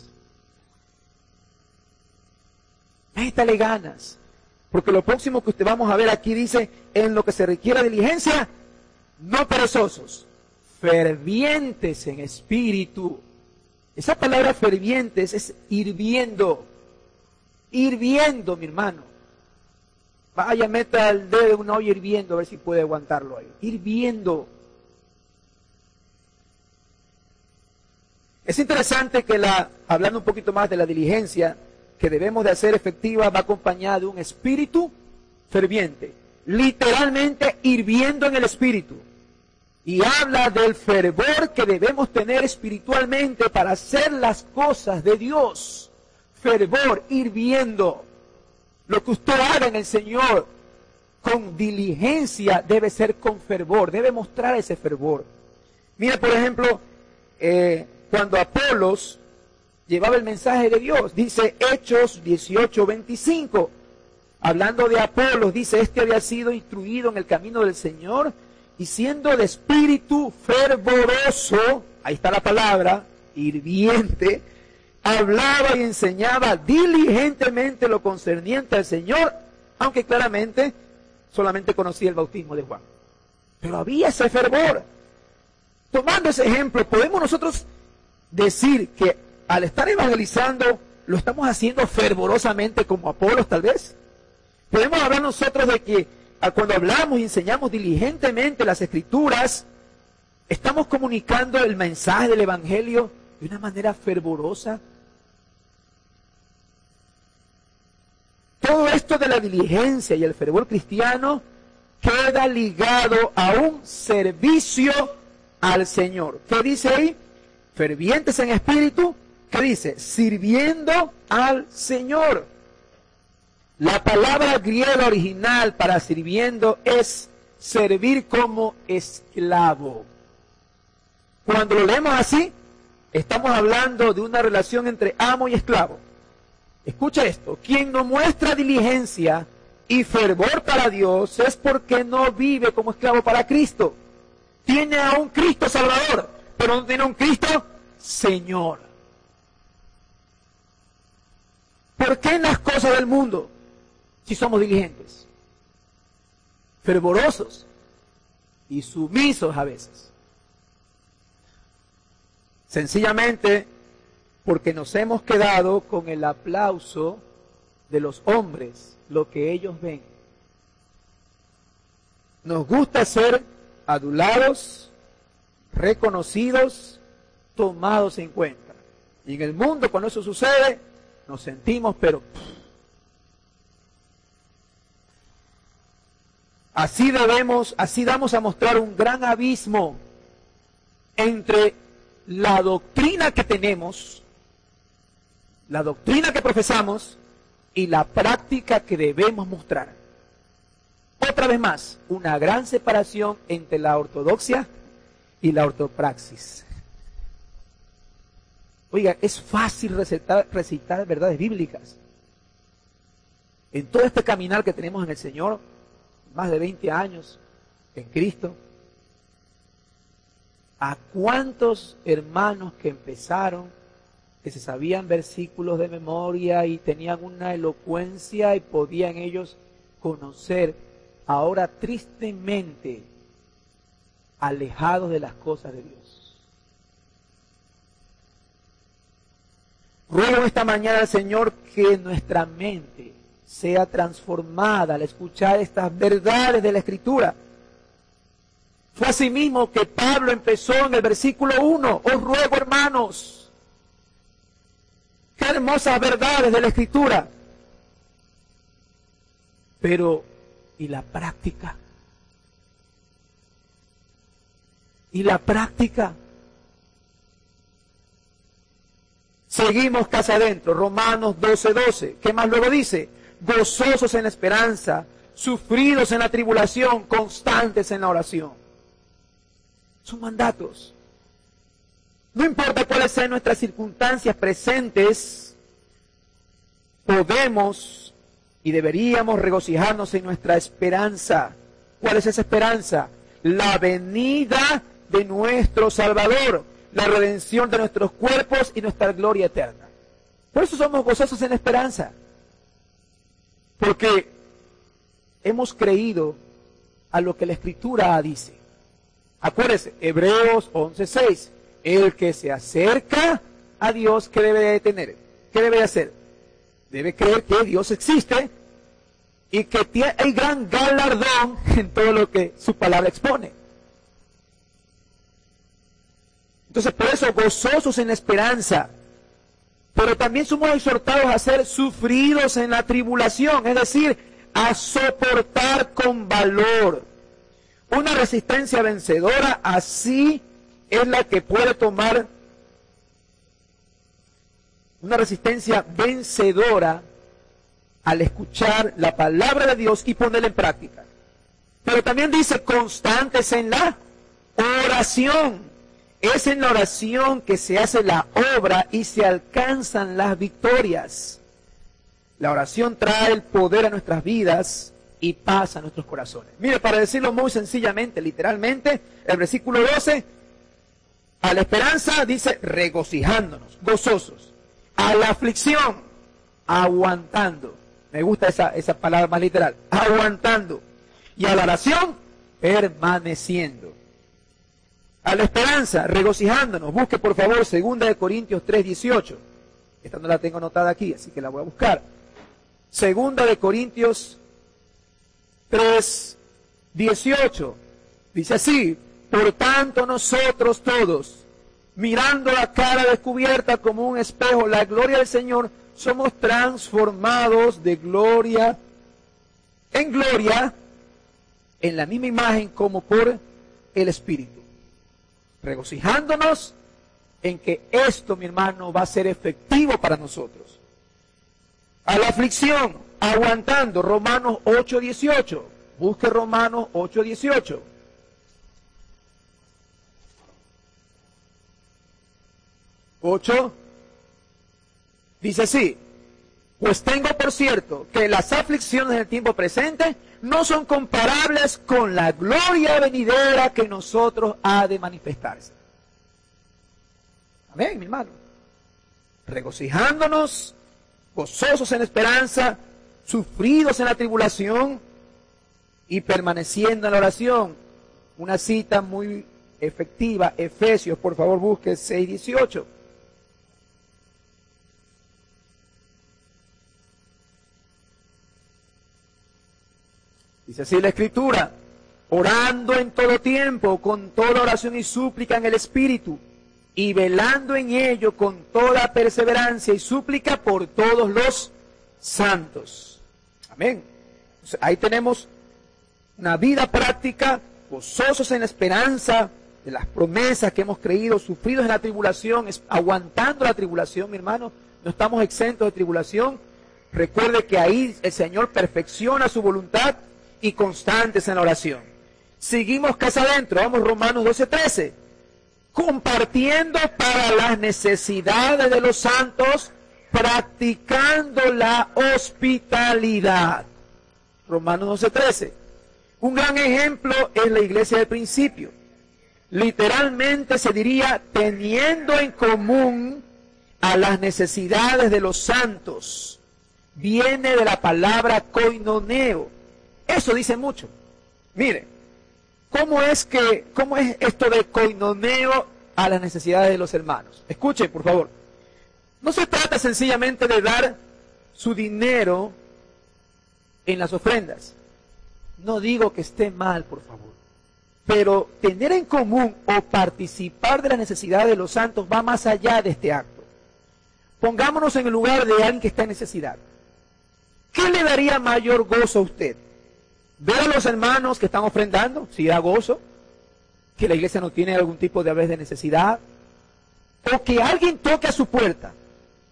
Métale ganas, porque lo próximo que usted vamos a ver aquí dice, en lo que se requiera diligencia, no perezosos, fervientes en espíritu. Esa palabra fervientes es hirviendo, hirviendo, mi hermano. Vaya, meta el dedo en una olla hirviendo, a ver si puede aguantarlo ahí. Hirviendo. Es interesante que hablando un poquito más de la diligencia que debemos de hacer efectiva, va acompañada de un espíritu ferviente. Literalmente hirviendo en el espíritu. Y habla del fervor que debemos tener espiritualmente para hacer las cosas de Dios. Fervor, hirviendo. Lo que usted haga en el Señor con diligencia debe ser con fervor, debe mostrar ese fervor. Mira, por ejemplo, cuando Apolos llevaba el mensaje de Dios, dice Hechos 18:25, hablando de Apolos, dice, este había sido instruido en el camino del Señor y siendo de espíritu fervoroso, ahí está la palabra, hirviente, hablaba y enseñaba diligentemente lo concerniente al Señor, aunque claramente solamente conocía el bautismo de Juan. Pero había ese fervor. Tomando ese ejemplo, ¿podemos nosotros decir que al estar evangelizando lo estamos haciendo fervorosamente como Apolos tal vez? ¿Podemos hablar nosotros de que cuando hablamos y enseñamos diligentemente las Escrituras, estamos comunicando el mensaje del Evangelio de una manera fervorosa? Todo esto de la diligencia y el fervor cristiano queda ligado a un servicio al Señor. ¿Qué dice ahí? Fervientes en espíritu. ¿Qué dice? Sirviendo al Señor. La palabra griega original para sirviendo es servir como esclavo. Cuando lo leemos así, estamos hablando de una relación entre amo y esclavo. Escucha esto, quien no muestra diligencia y fervor para Dios es porque no vive como esclavo para Cristo. Tiene a un Cristo Salvador, pero no tiene un Cristo Señor. ¿Por qué en las cosas del mundo, si somos diligentes, fervorosos y sumisos a veces? Sencillamente porque nos hemos quedado con el aplauso de los hombres, lo que ellos ven. Nos gusta ser adulados, reconocidos, tomados en cuenta. Y en el mundo, cuando eso sucede, nos sentimos, pero así damos a mostrar un gran abismo entre la doctrina que tenemos, la doctrina que profesamos y la práctica que debemos mostrar. Otra vez más, una gran separación entre la ortodoxia y la ortopraxis. Oiga, es fácil recitar verdades bíblicas. En todo este caminar que tenemos en el Señor, más de 20 años en Cristo, ¿a cuántos hermanos que empezaron, que se sabían versículos de memoria y tenían una elocuencia y podían ellos conocer, ahora tristemente alejados de las cosas de Dios? Ruego esta mañana al Señor que nuestra mente sea transformada al escuchar estas verdades de la Escritura. Fue así mismo que Pablo empezó en el versículo 1. Os ruego, hermanos, qué hermosas verdades de la Escritura. Pero, ¿y la práctica? ¿Y la práctica? Seguimos casa adentro, Romanos 12:12. ¿Qué más luego dice? Gozosos en la esperanza, sufridos en la tribulación, constantes en la oración. Son mandatos. No importa cuáles sean nuestras circunstancias presentes, podemos y deberíamos regocijarnos en nuestra esperanza. ¿Cuál es esa esperanza? La venida de nuestro Salvador, la redención de nuestros cuerpos y nuestra gloria eterna. Por eso somos gozosos en la esperanza. Porque hemos creído a lo que la Escritura dice. Acuérdense, Hebreos 11:6. El que se acerca a Dios, ¿qué debe de tener? ¿Qué debe de hacer? Debe creer que Dios existe y que hay gran galardón en todo lo que su palabra expone. Entonces, por eso, gozosos en la esperanza. Pero también somos exhortados a ser sufridos en la tribulación, es decir, a soportar con valor. Una resistencia vencedora, así es la que puede tomar una resistencia vencedora al escuchar la palabra de Dios y ponerla en práctica. Pero también dice constantes en la oración. Es en la oración que se hace la obra y se alcanzan las victorias. La oración trae el poder a nuestras vidas y paz a nuestros corazones. Mire, para decirlo muy sencillamente, literalmente, el versículo 12, a la esperanza dice regocijándonos, gozosos. A la aflicción, aguantando. Me gusta esa palabra más literal, aguantando. Y a la oración, permaneciendo. A la esperanza, regocijándonos. Busque por favor 2 Corintios 3:18. Esta no la tengo anotada aquí, así que la voy a buscar. 2 Corintios 3:18. Dice así: por tanto nosotros todos, mirando la cara descubierta como un espejo, la gloria del Señor, somos transformados de gloria en gloria, en la misma imagen como por el Espíritu. Regocijándonos en que esto, mi hermano, va a ser efectivo para nosotros. A la aflicción, aguantando, Romanos 8:18. Busque Romanos 8:18. Dice así: pues tengo por cierto que las aflicciones del tiempo presente no son comparables con la gloria venidera que nosotros ha de manifestarse. Amén, mi hermano. Regocijándonos, gozosos en la esperanza, sufridos en la tribulación y permaneciendo en la oración. Una cita muy efectiva, Efesios, por favor busque 6:18. Dice así la Escritura: orando en todo tiempo, con toda oración y súplica en el Espíritu, y velando en ello con toda perseverancia y súplica por todos los santos. Amén. Entonces, ahí tenemos una vida práctica, gozosos en la esperanza de las promesas que hemos creído, sufridos en la tribulación, aguantando la tribulación, mi hermano. No estamos exentos de tribulación. Recuerde que ahí el Señor perfecciona su voluntad, y constantes en la oración. Seguimos casa adentro, vamos Romanos 12:13. Compartiendo para las necesidades de los santos, practicando la hospitalidad. Romanos 12:13. Un gran ejemplo es la iglesia del principio. Literalmente se diría teniendo en común a las necesidades de los santos. Viene de la palabra koinoneo. Eso dice mucho. Mire, ¿cómo es esto de koinoneo a las necesidades de los hermanos? Escuchen, por favor. No se trata sencillamente de dar su dinero en las ofrendas. No digo que esté mal, por favor. Pero tener en común o participar de las necesidades de los santos va más allá de este acto. Pongámonos en el lugar de alguien que está en necesidad. ¿Qué le daría mayor gozo a usted? ¿Ver a los hermanos que están ofrendando? Si da gozo. Que la iglesia no tiene algún tipo de necesidad. O que alguien toque a su puerta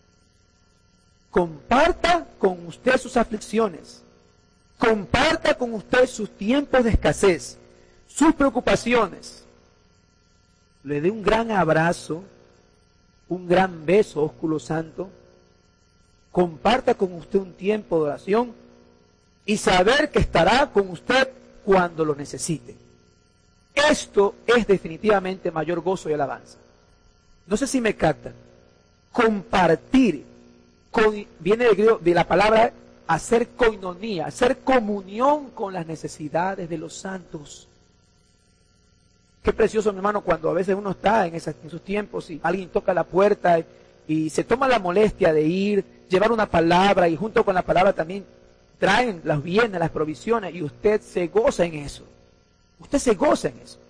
comparta con usted sus aflicciones, comparta con usted sus tiempos de escasez, sus preocupaciones. Le dé un gran abrazo, un gran beso, ósculo santo. Comparta con usted un tiempo de oración y saber que estará con usted cuando lo necesite. Esto es definitivamente mayor gozo y alabanza. No sé si me captan. Compartir viene del griego, de la palabra hacer koinonía, hacer comunión con las necesidades de los santos. Qué precioso, mi hermano, cuando a veces uno está en esos tiempos y alguien toca la puerta y se toma la molestia de ir, llevar una palabra y junto con la palabra también traen los bienes, las provisiones y usted se goza en eso. Usted se goza en eso.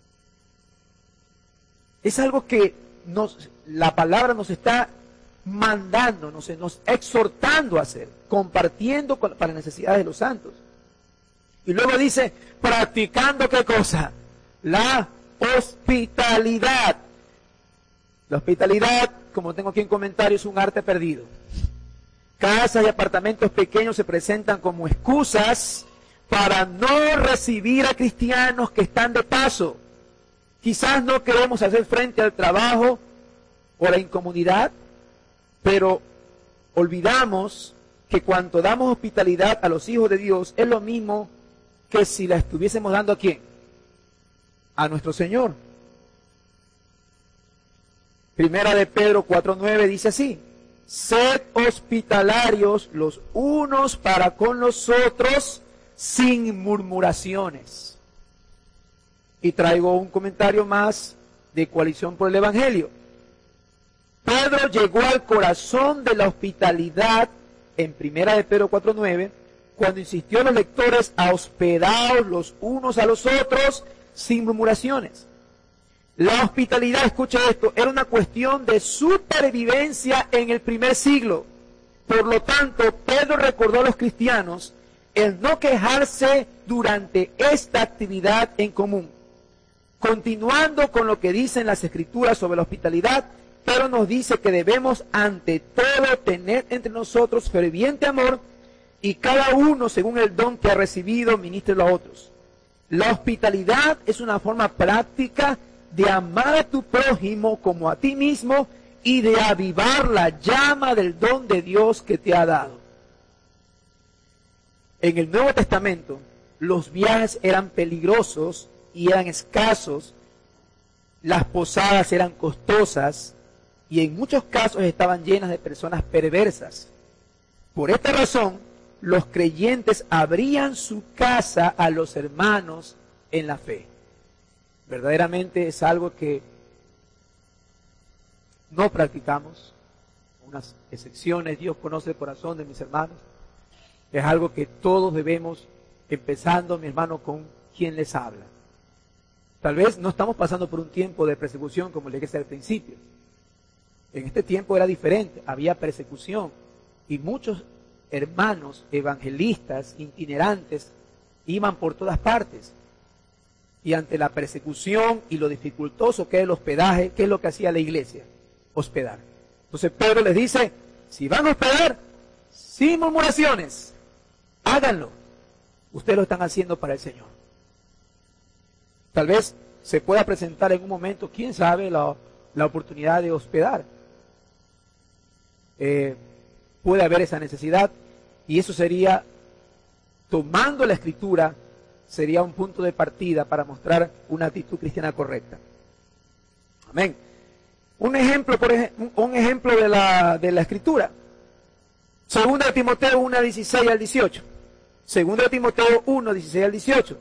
Es algo que la palabra nos está mandando, nos exhortando a hacer, compartiendo para las necesidades de los santos. Y luego dice, practicando ¿qué cosa? La hospitalidad. La hospitalidad, como tengo aquí en comentario, es un arte perdido. Casas y apartamentos pequeños se presentan como excusas para no recibir a cristianos que están de paso. Quizás no queremos hacer frente al trabajo o la incomodidad, pero olvidamos que cuando damos hospitalidad a los hijos de Dios es lo mismo que si la estuviésemos dando ¿a quién? A nuestro Señor. Primera de Pedro 4:9 dice así: sed hospitalarios los unos para con los otros sin murmuraciones. Y traigo un comentario más de Coalición por el Evangelio. Pedro llegó al corazón de la hospitalidad en Primera de Pedro 4:9 cuando insistió a los lectores a hospedaos los unos a los otros sin murmuraciones. La hospitalidad, escucha esto, era una cuestión de supervivencia en el primer siglo. Por lo tanto, Pedro recordó a los cristianos el no quejarse durante esta actividad en común. Continuando con lo que dicen las Escrituras sobre la hospitalidad, Pedro nos dice que debemos ante todo tener entre nosotros ferviente amor y cada uno según el don que ha recibido ministrelo a otros. La hospitalidad es una forma práctica de amar a tu prójimo como a ti mismo y de avivar la llama del don de Dios que te ha dado. En el Nuevo Testamento, los viajes eran peligrosos y eran escasos, las posadas eran costosas y en muchos casos estaban llenas de personas perversas. Por esta razón, los creyentes abrían su casa a los hermanos en la fe. Verdaderamente es algo que no practicamos, unas excepciones, Dios conoce el corazón de mis hermanos. Es algo que todos debemos, empezando, mi hermano, con quien les habla. Tal vez no estamos pasando por un tiempo de persecución como le dije al principio. En este tiempo era diferente, había persecución y muchos hermanos evangelistas, itinerantes, iban por todas partes. Y ante la persecución y lo dificultoso que es el hospedaje, ¿qué es lo que hacía la iglesia? Hospedar. Entonces Pedro les dice, si van a hospedar, sin murmuraciones, háganlo. Ustedes lo están haciendo para el Señor. Tal vez se pueda presentar en un momento, quién sabe, la oportunidad de hospedar. Puede haber esa necesidad y eso sería, tomando la Escritura, sería un punto de partida para mostrar una actitud cristiana correcta. Amén. Un ejemplo de la Escritura. Segunda de Timoteo 1, 16 al 18. Segunda de Timoteo 1, 16 al 18.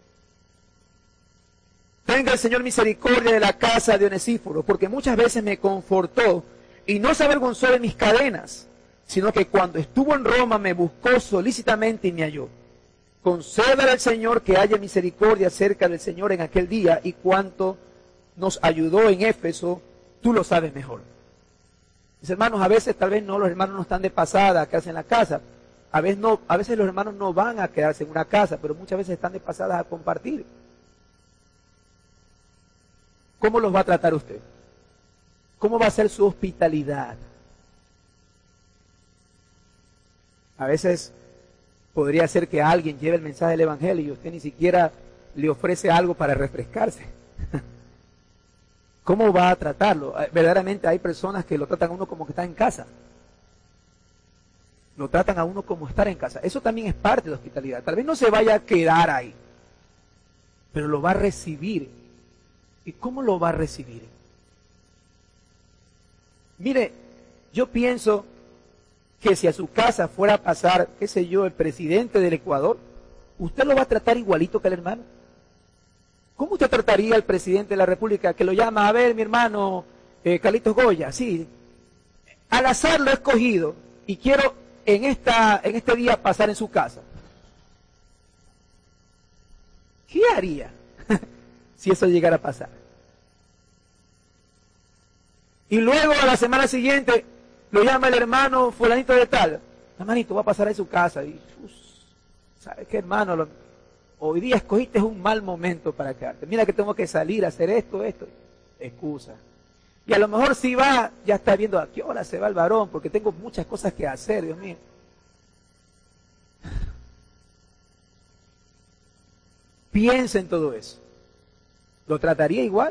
Tenga el Señor misericordia de la casa de Onesíforo, porque muchas veces me confortó y no se avergonzó de mis cadenas, sino que cuando estuvo en Roma me buscó solícitamente y me halló. Concédale al Señor que haya misericordia cerca del Señor en aquel día, y cuanto nos ayudó en Éfeso, tú lo sabes mejor. Mis hermanos, a veces tal vez no, los hermanos no están de pasada a quedarse en la casa. A veces los hermanos no van a quedarse en una casa, pero muchas veces están de pasadas a compartir. ¿Cómo los va a tratar usted? ¿Cómo va a ser su hospitalidad? A veces podría ser que alguien lleve el mensaje del Evangelio y usted ni siquiera le ofrece algo para refrescarse. ¿Cómo va a tratarlo? Verdaderamente hay personas que lo tratan a uno como que está en casa. Lo tratan a uno como estar en casa. Eso también es parte de hospitalidad. Tal vez no se vaya a quedar ahí, pero lo va a recibir. ¿Y cómo lo va a recibir? Mire, yo pienso que si a su casa fuera a pasar, qué sé yo, el presidente del Ecuador, usted lo va a tratar igualito que al hermano. ¿Cómo usted trataría al presidente de la República que lo llama, a ver, mi hermano, Carlitos Goya? Sí, al azar lo he escogido y quiero en este día pasar en su casa. ¿Qué haría si eso llegara a pasar? Y luego a la semana siguiente lo llama el hermano fulanito de tal. Hermanito, va a pasar en su casa. Y, ¿sabes qué, hermano? Hoy día escogiste un mal momento para quedarte. Mira que tengo que salir a hacer esto. Excusa. Y a lo mejor si va, ya está viendo a qué hora se va el varón, porque tengo muchas cosas que hacer, Dios mío. Piensa en todo eso. ¿Lo trataría igual?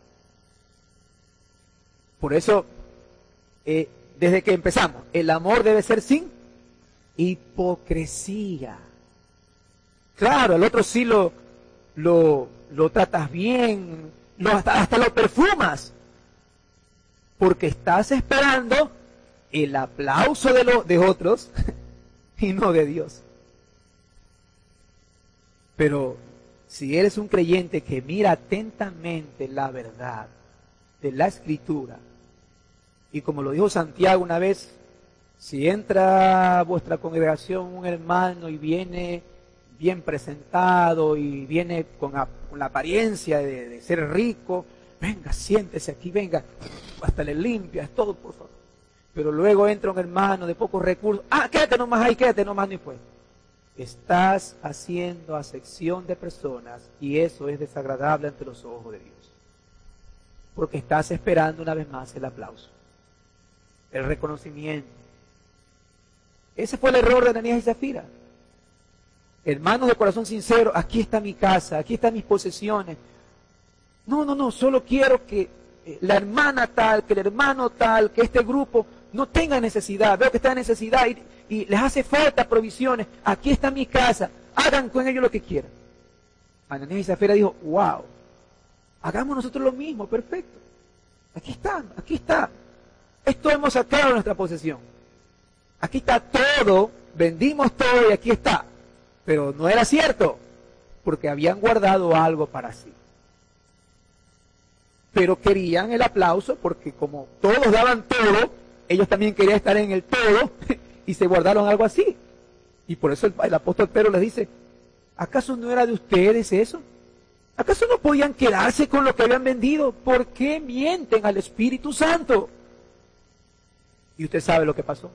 Por eso, desde que empezamos, el amor debe ser sin hipocresía. Claro, al otro sí lo tratas bien, hasta lo perfumas, porque estás esperando el aplauso de otros y no de Dios. Pero si eres un creyente que mira atentamente la verdad de la Escritura, y como lo dijo Santiago una vez, si entra a vuestra congregación un hermano y viene bien presentado y viene con la apariencia de ser rico, venga, siéntese aquí, venga, hasta le limpias todo, por favor. Pero luego entra un hermano de pocos recursos, quédate nomás ahí, quédate nomás, ni fue. Estás haciendo acepción de personas y eso es desagradable ante los ojos de Dios. Porque estás esperando una vez más el aplauso, el reconocimiento. Ese fue el error de Ananías y Zafira. Hermanos de corazón sincero, aquí está mi casa, aquí están mis posesiones. No, solo quiero que la hermana tal, que el hermano tal, que este grupo no tenga necesidad. Veo que está en necesidad y les hace falta provisiones. Aquí está mi casa, hagan con ellos lo que quieran. Ananías y Zafira dijo, wow, hagamos nosotros lo mismo, perfecto. Aquí está. Esto hemos sacado de nuestra posesión. Aquí está todo, vendimos todo y aquí está. Pero no era cierto, porque habían guardado algo para sí. Pero querían el aplauso porque como todos daban todo, ellos también querían estar en el todo y se guardaron algo así. Y por eso el apóstol Pedro les dice, ¿acaso no era de ustedes eso? ¿Acaso no podían quedarse con lo que habían vendido? ¿Por qué mienten al Espíritu Santo? Y usted sabe lo que pasó.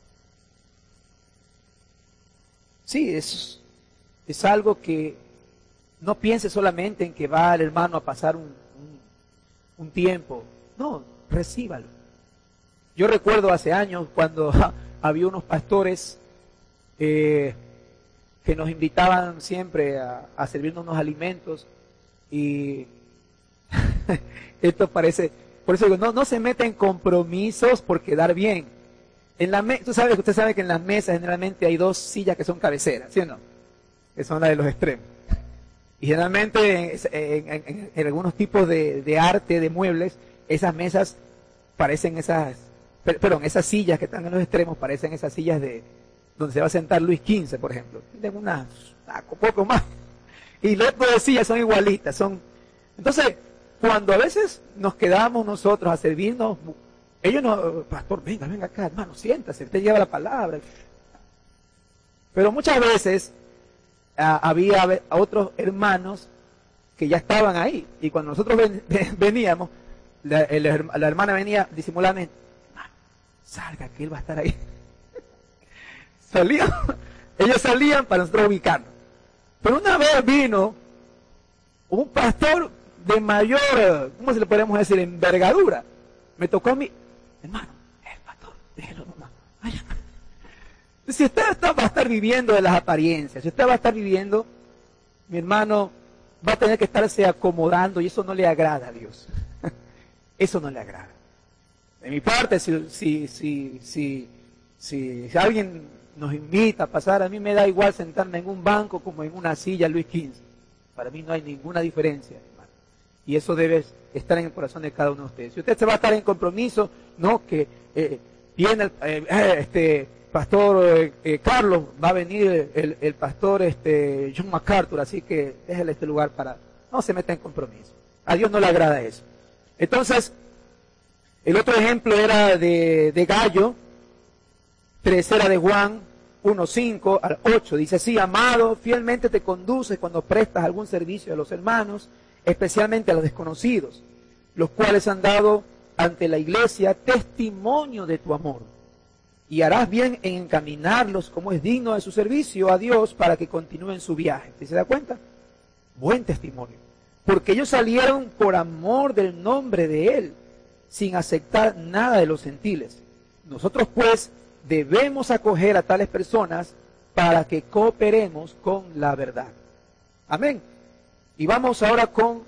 Sí, es algo que no piense solamente en que va el hermano a pasar un tiempo. No, recíbalo. Yo recuerdo hace años cuando había unos pastores que nos invitaban siempre a servirnos unos alimentos y esto parece, por eso digo, no se meten en compromisos por quedar bien. Usted sabe que en las mesas generalmente hay dos sillas que son cabeceras, ¿sí o no? Que son las de los extremos. Y generalmente en algunos tipos de arte, de muebles, esas mesas parecen esas sillas que están en los extremos parecen esas sillas donde se va a sentar Luis XV, por ejemplo. Tienen poco más. Y las otras sillas son igualitas. Entonces, cuando a veces nos quedamos nosotros a servirnos, ellos nos, pastor, venga acá, hermano, siéntase, usted lleva la palabra. Pero muchas veces había otros hermanos que ya estaban ahí. Y cuando nosotros veníamos, la hermana venía disimuladamente, hermano, salga que él va a estar ahí. Ellos salían para nosotros ubicarnos. Pero una vez vino un pastor de mayor, ¿cómo se le podemos decir? Envergadura. Me tocó a mí, hermano, el pastor, déjelo nomás. Si usted va a estar viviendo de las apariencias, si usted va a estar viviendo, mi hermano, va a tener que estarse acomodando y eso no le agrada a Dios. Eso no le agrada. De mi parte, si alguien nos invita a pasar, a mí me da igual sentarme en un banco como en una silla Luis XV. Para mí no hay ninguna diferencia, hermano. Y eso debe estar en el corazón de cada uno de ustedes. Si usted se va a estar en compromiso, no que viene pastor Carlos, va a venir el pastor John MacArthur, así que déjele este lugar para... No se meta en compromiso. A Dios no le agrada eso. Entonces, el otro ejemplo era de Gallo, tercera de Juan 1:5 al 8. Dice así: amado, fielmente te conduces cuando prestas algún servicio a los hermanos, especialmente a los desconocidos, los cuales han dado ante la iglesia testimonio de tu amor. Y harás bien en encaminarlos como es digno de su servicio a Dios para que continúen su viaje. ¿Se da cuenta? Buen testimonio. Porque ellos salieron por amor del nombre de Él, sin aceptar nada de los gentiles. Nosotros pues debemos acoger a tales personas para que cooperemos con la verdad. Amén. Y vamos ahora con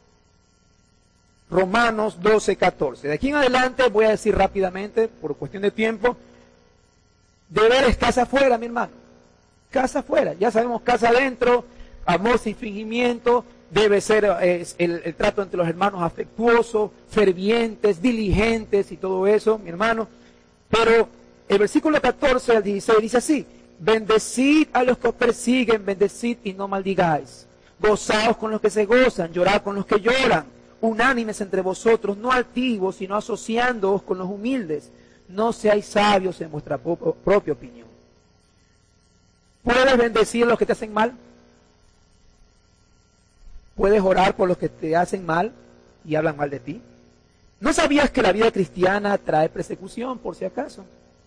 Romanos 12:14. De aquí en adelante voy a decir rápidamente, por cuestión de tiempo. Deber es casa afuera, mi hermano. Casa afuera. Ya sabemos, casa adentro, amor sin fingimiento, debe ser el trato entre los hermanos afectuoso, fervientes, diligentes y todo eso, mi hermano. Pero el versículo 14 al 16 dice así: bendecid a los que os persiguen, bendecid y no maldigáis. Gozaos con los que se gozan, llorad con los que lloran. Unánimes entre vosotros, no altivos, sino asociándoos con los humildes. No seáis sabios en vuestra propia opinión. ¿Puedes bendecir a los que te hacen mal? ¿Puedes orar por los que te hacen mal y hablan mal de ti? ¿No sabías que la vida cristiana trae persecución, por si acaso?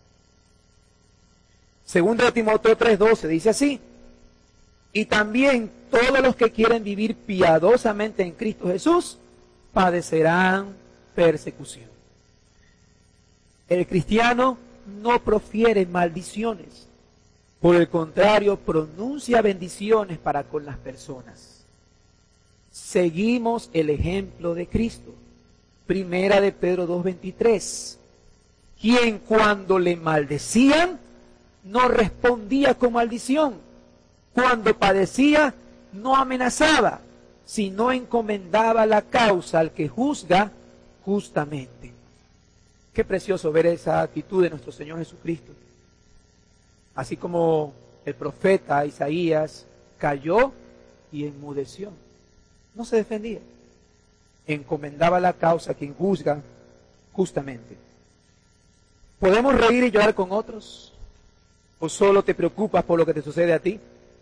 Segundo de Timoteo 3:12 dice así: y también todos los que quieren vivir piadosamente en Cristo Jesús padecerán persecución. El cristiano no profiere maldiciones, por el contrario, pronuncia bendiciones para con las personas. Seguimos el ejemplo de Cristo. Primera de Pedro 2:23, quien cuando le maldecían, no respondía con maldición. Cuando padecía, no amenazaba, sino encomendaba la causa al que juzga justamente. Qué precioso ver esa actitud de nuestro Señor Jesucristo. Así como el profeta Isaías cayó y enmudeció. No se defendía. Encomendaba la causa a quien juzga justamente. ¿Podemos reír y llorar con otros? ¿O solo te preocupas por lo que te sucede a ti?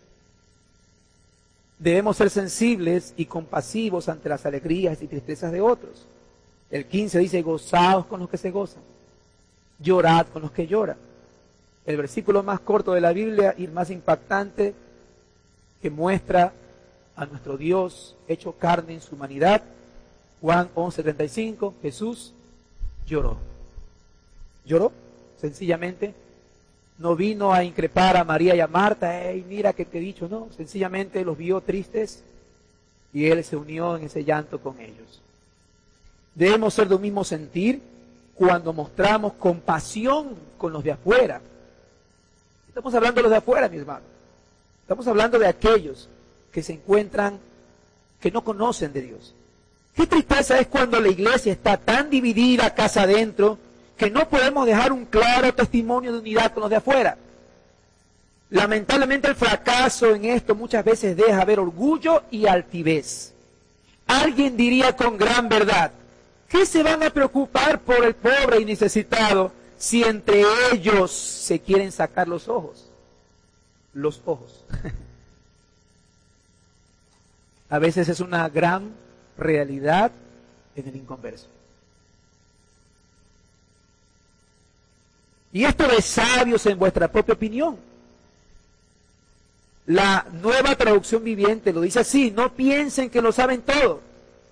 Debemos ser sensibles y compasivos ante las alegrías y tristezas de otros. El 15 dice: gozaos con los que se gozan, llorad con los que lloran. El versículo más corto de la Biblia y más impactante, que muestra a nuestro Dios hecho carne en su humanidad, Juan 11:35, Jesús lloró. Lloró, sencillamente. No vino a increpar a María y a Marta: hey, mira que te he dicho. No, sencillamente los vio tristes y Él se unió en ese llanto con ellos. Debemos ser de un mismo sentir cuando mostramos compasión con los de afuera. Estamos hablando de los de afuera, mi hermano. Estamos hablando de aquellos que se encuentran, que no conocen de Dios. Qué tristeza es cuando la iglesia está tan dividida casa adentro que no podemos dejar un claro testimonio de unidad con los de afuera. Lamentablemente el fracaso en esto muchas veces deja ver orgullo y altivez. Alguien diría con gran verdad: ¿qué se van a preocupar por el pobre y necesitado si entre ellos se quieren sacar los ojos? Los ojos. A veces es una gran realidad en el inconverso. Y esto de sabios en vuestra propia opinión. La Nueva Traducción Viviente lo dice así: no piensen que lo saben todo.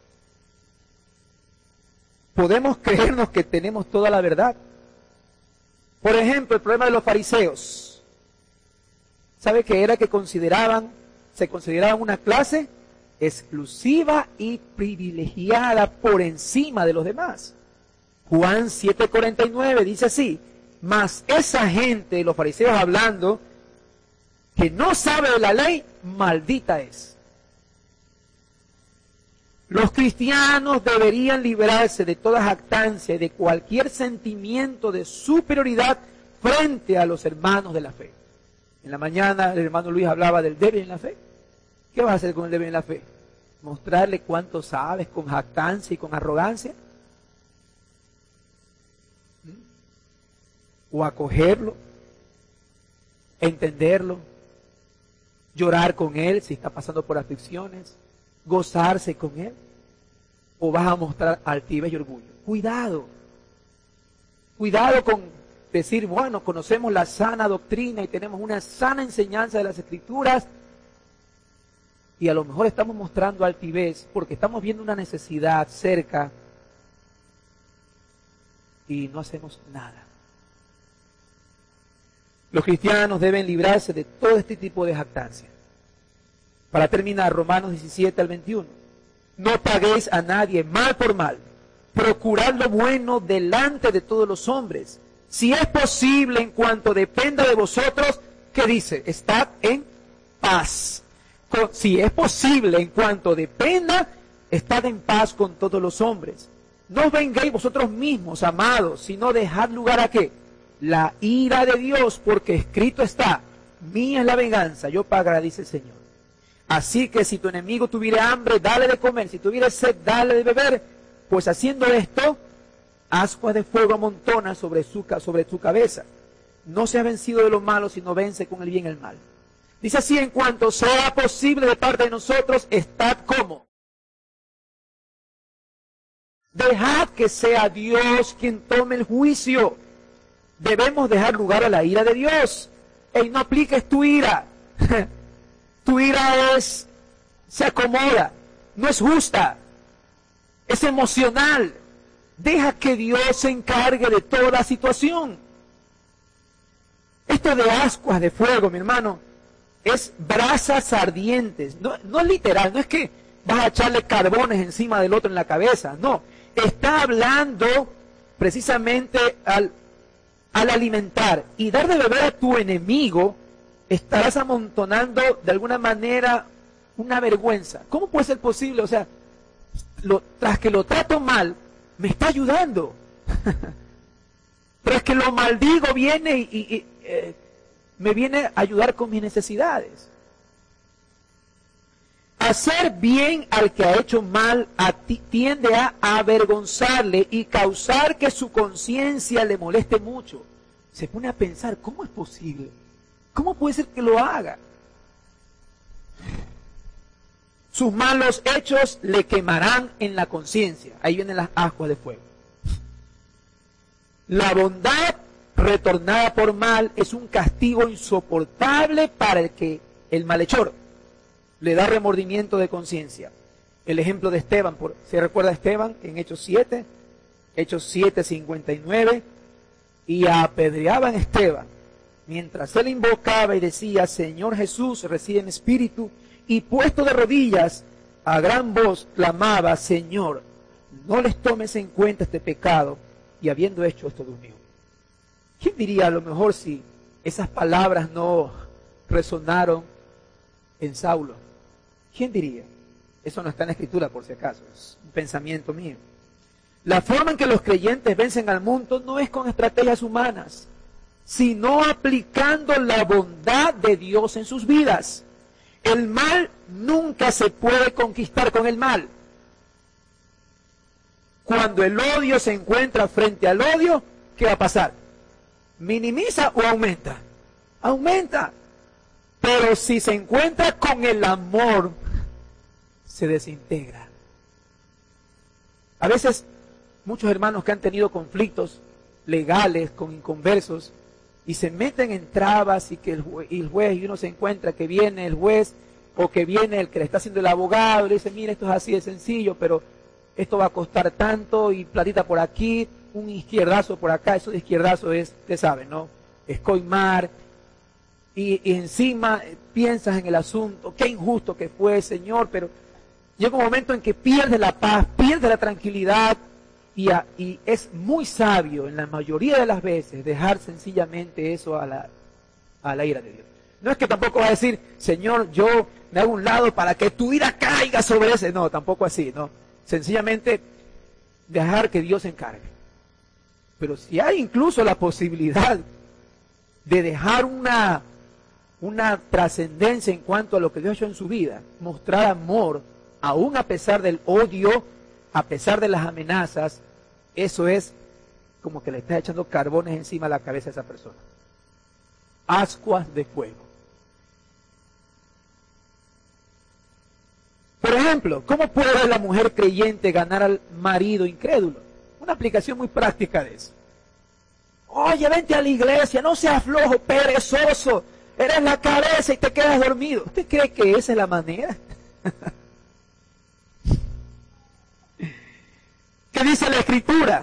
Podemos creernos que tenemos toda la verdad. Por ejemplo, el problema de los fariseos. ¿Sabe qué era? Que se consideraban una clase exclusiva y privilegiada por encima de los demás. Juan 7:49 dice así: mas esa gente, los fariseos hablando, que no sabe de la ley, maldita es. Los cristianos deberían librarse de toda jactancia y de cualquier sentimiento de superioridad frente a los hermanos de la fe. En la mañana el hermano Luis hablaba del débil en la fe. ¿Qué vas a hacer con el débil en la fe? ¿Mostrarle cuánto sabes con jactancia y con arrogancia? ¿O acogerlo? ¿Entenderlo? ¿Llorar con él si está pasando por aflicciones? ¿Gozarse con él? ¿O vas a mostrar altivez y orgullo? Cuidado. Cuidado con decir, bueno, conocemos la sana doctrina y tenemos una sana enseñanza de las Escrituras, y a lo mejor estamos mostrando altivez porque estamos viendo una necesidad cerca y no hacemos nada. Los cristianos deben librarse de todo este tipo de jactancia. Para terminar, Romanos 17:21. No paguéis a nadie mal por mal. Procurad lo bueno delante de todos los hombres. Si es posible, en cuanto dependa de vosotros, ¿qué dice? Estad en paz. Si es posible, en cuanto dependa, estad en paz con todos los hombres. No os venguéis vosotros mismos, amados, sino dejad lugar a ¿qué? La ira de Dios, porque escrito está: mía es la venganza, yo pagaré, dice el Señor. Así que si tu enemigo tuviera hambre, dale de comer; si tuviera sed, dale de beber, pues haciendo esto, ascuas de fuego amontona sobre su cabeza. No seas vencido de lo malo, sino vence con el bien el mal. Dice así: en cuanto sea posible de parte de nosotros, estad como. Dejad que sea Dios quien tome el juicio. Debemos dejar lugar a la ira de Dios. Y no apliques tu ira. Tu ira se acomoda, no es justa, es emocional. Deja que Dios se encargue de toda situación. Esto de ascuas de fuego, mi hermano, es brasas ardientes. No es literal, no es que vas a echarle carbones encima del otro en la cabeza, no. Está hablando precisamente al alimentar y dar de beber a tu enemigo, estarás amontonando de alguna manera una vergüenza. ¿Cómo puede ser posible? O sea, tras que lo trato mal, me está ayudando. Tras que lo maldigo, viene y me viene a ayudar con mis necesidades. Hacer bien al que ha hecho mal tiende a avergonzarle y causar que su conciencia le moleste mucho. Se pone a pensar, ¿cómo es posible? ¿Cómo puede ser que lo haga? Sus malos hechos le quemarán en la conciencia. Ahí vienen las ascuas de fuego. La bondad retornada por mal es un castigo insoportable para el malhechor. Le da remordimiento de conciencia. El ejemplo de Esteban, ¿se recuerda a Esteban en Hechos 7? Hechos 7:59. Y apedreaban a Esteban, mientras él invocaba y decía: Señor Jesús, recibe mi espíritu, y puesto de rodillas, a gran voz clamaba: Señor, no les tomes en cuenta este pecado, y habiendo hecho esto, Dios mío. ¿Quién diría a lo mejor si esas palabras no resonaron en Saulo? ¿Quién diría? Eso no está en la Escritura, por si acaso, es un pensamiento mío. La forma en que los creyentes vencen al mundo no es con estrategias humanas, sino aplicando la bondad de Dios en sus vidas. El mal nunca se puede conquistar con el mal. Cuando el odio se encuentra frente al odio, ¿qué va a pasar? ¿Minimiza o aumenta? Aumenta. Pero si se encuentra con el amor, se desintegra. A veces, muchos hermanos que han tenido conflictos legales con inconversos y se meten en trabas y que el juez, y uno se encuentra que viene el juez o que viene el que le está haciendo el abogado y le dice: mira, esto es así de sencillo, pero esto va a costar tanto y platita por aquí, un izquierdazo por acá. Eso de izquierdazo es, usted sabe, ¿no? Es coimar. y encima piensas en el asunto, qué injusto que fue, Señor, pero llega un momento en que pierdes la paz, pierdes la tranquilidad y es muy sabio en la mayoría de las veces dejar sencillamente eso a la ira de Dios. No es que tampoco va a decir, Señor, yo me hago un lado para que tu ira caiga sobre ese. No, tampoco así, no. Sencillamente dejar que Dios se encargue. Pero si hay incluso la posibilidad de dejar una trascendencia en cuanto a lo que Dios ha hecho en su vida, mostrar amor, aún a pesar del odio, a pesar de las amenazas, eso es como que le estás echando carbones encima a la cabeza a esa persona. Ascuas de fuego. Por ejemplo, ¿cómo puede la mujer creyente ganar al marido incrédulo? Una aplicación muy práctica de eso. Oye, vente a la iglesia, no seas flojo, perezoso, eres la cabeza y te quedas dormido. ¿Usted cree que esa es la manera? ¿Qué dice la Escritura?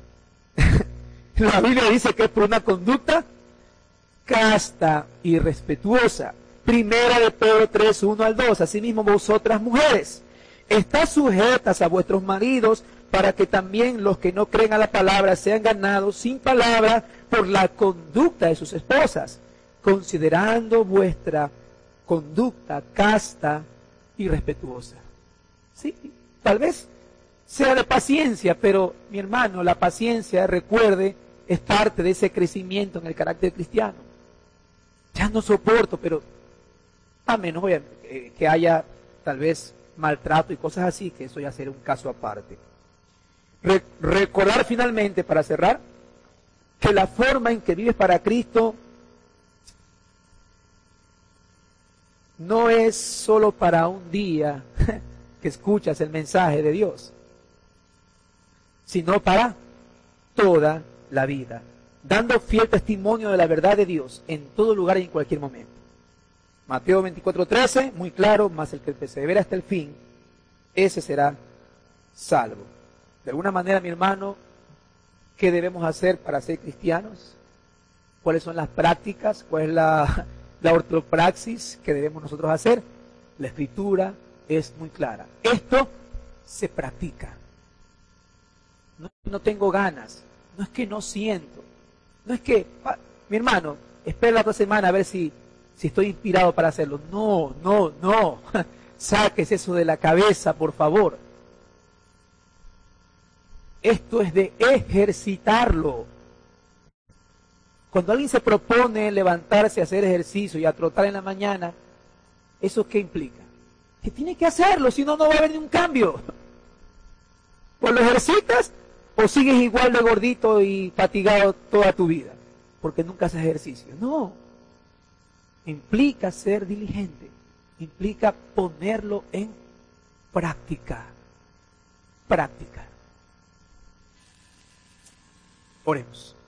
La Biblia dice que es por una conducta casta y respetuosa. Primera de Pedro 3, 1 al 2. Asimismo vosotras mujeres, estad sujetas a vuestros maridos, para que también los que no creen a la palabra sean ganados sin palabra por la conducta de sus esposas, considerando vuestra conducta casta y respetuosa. Sí, tal vez sea de paciencia, pero mi hermano, la paciencia, recuerde, es parte de ese crecimiento en el carácter cristiano. Ya no soporto, pero a menos que haya tal vez maltrato y cosas así, que eso ya será un caso aparte. Recordar finalmente, para cerrar, que la forma en que vives para Cristo no es solo para un día que escuchas el mensaje de Dios, sino para toda la vida, dando fiel testimonio de la verdad de Dios en todo lugar y en cualquier momento. Mateo 24:13, muy claro, mas el que persevera hasta el fin, ese será salvo. De alguna manera, mi hermano, ¿qué debemos hacer para ser cristianos? ¿Cuáles son las prácticas? ¿Cuál es la ortopraxis que debemos nosotros hacer? La Escritura es muy clara. Esto se practica. No tengo ganas, no es que no siento, no es que, mi hermano, espera la otra semana a ver si estoy inspirado para hacerlo. No, saques eso de la cabeza, por favor. Esto es de ejercitarlo. Cuando alguien se propone levantarse a hacer ejercicio y a trotar en la mañana, ¿eso qué implica? Que tiene que hacerlo, si no, no va a haber ningún cambio. O lo ejercitas o sigues igual de gordito y fatigado toda tu vida, porque nunca haces ejercicio. No. Implica ser diligente, implica ponerlo en práctica. Práctica. Oremos.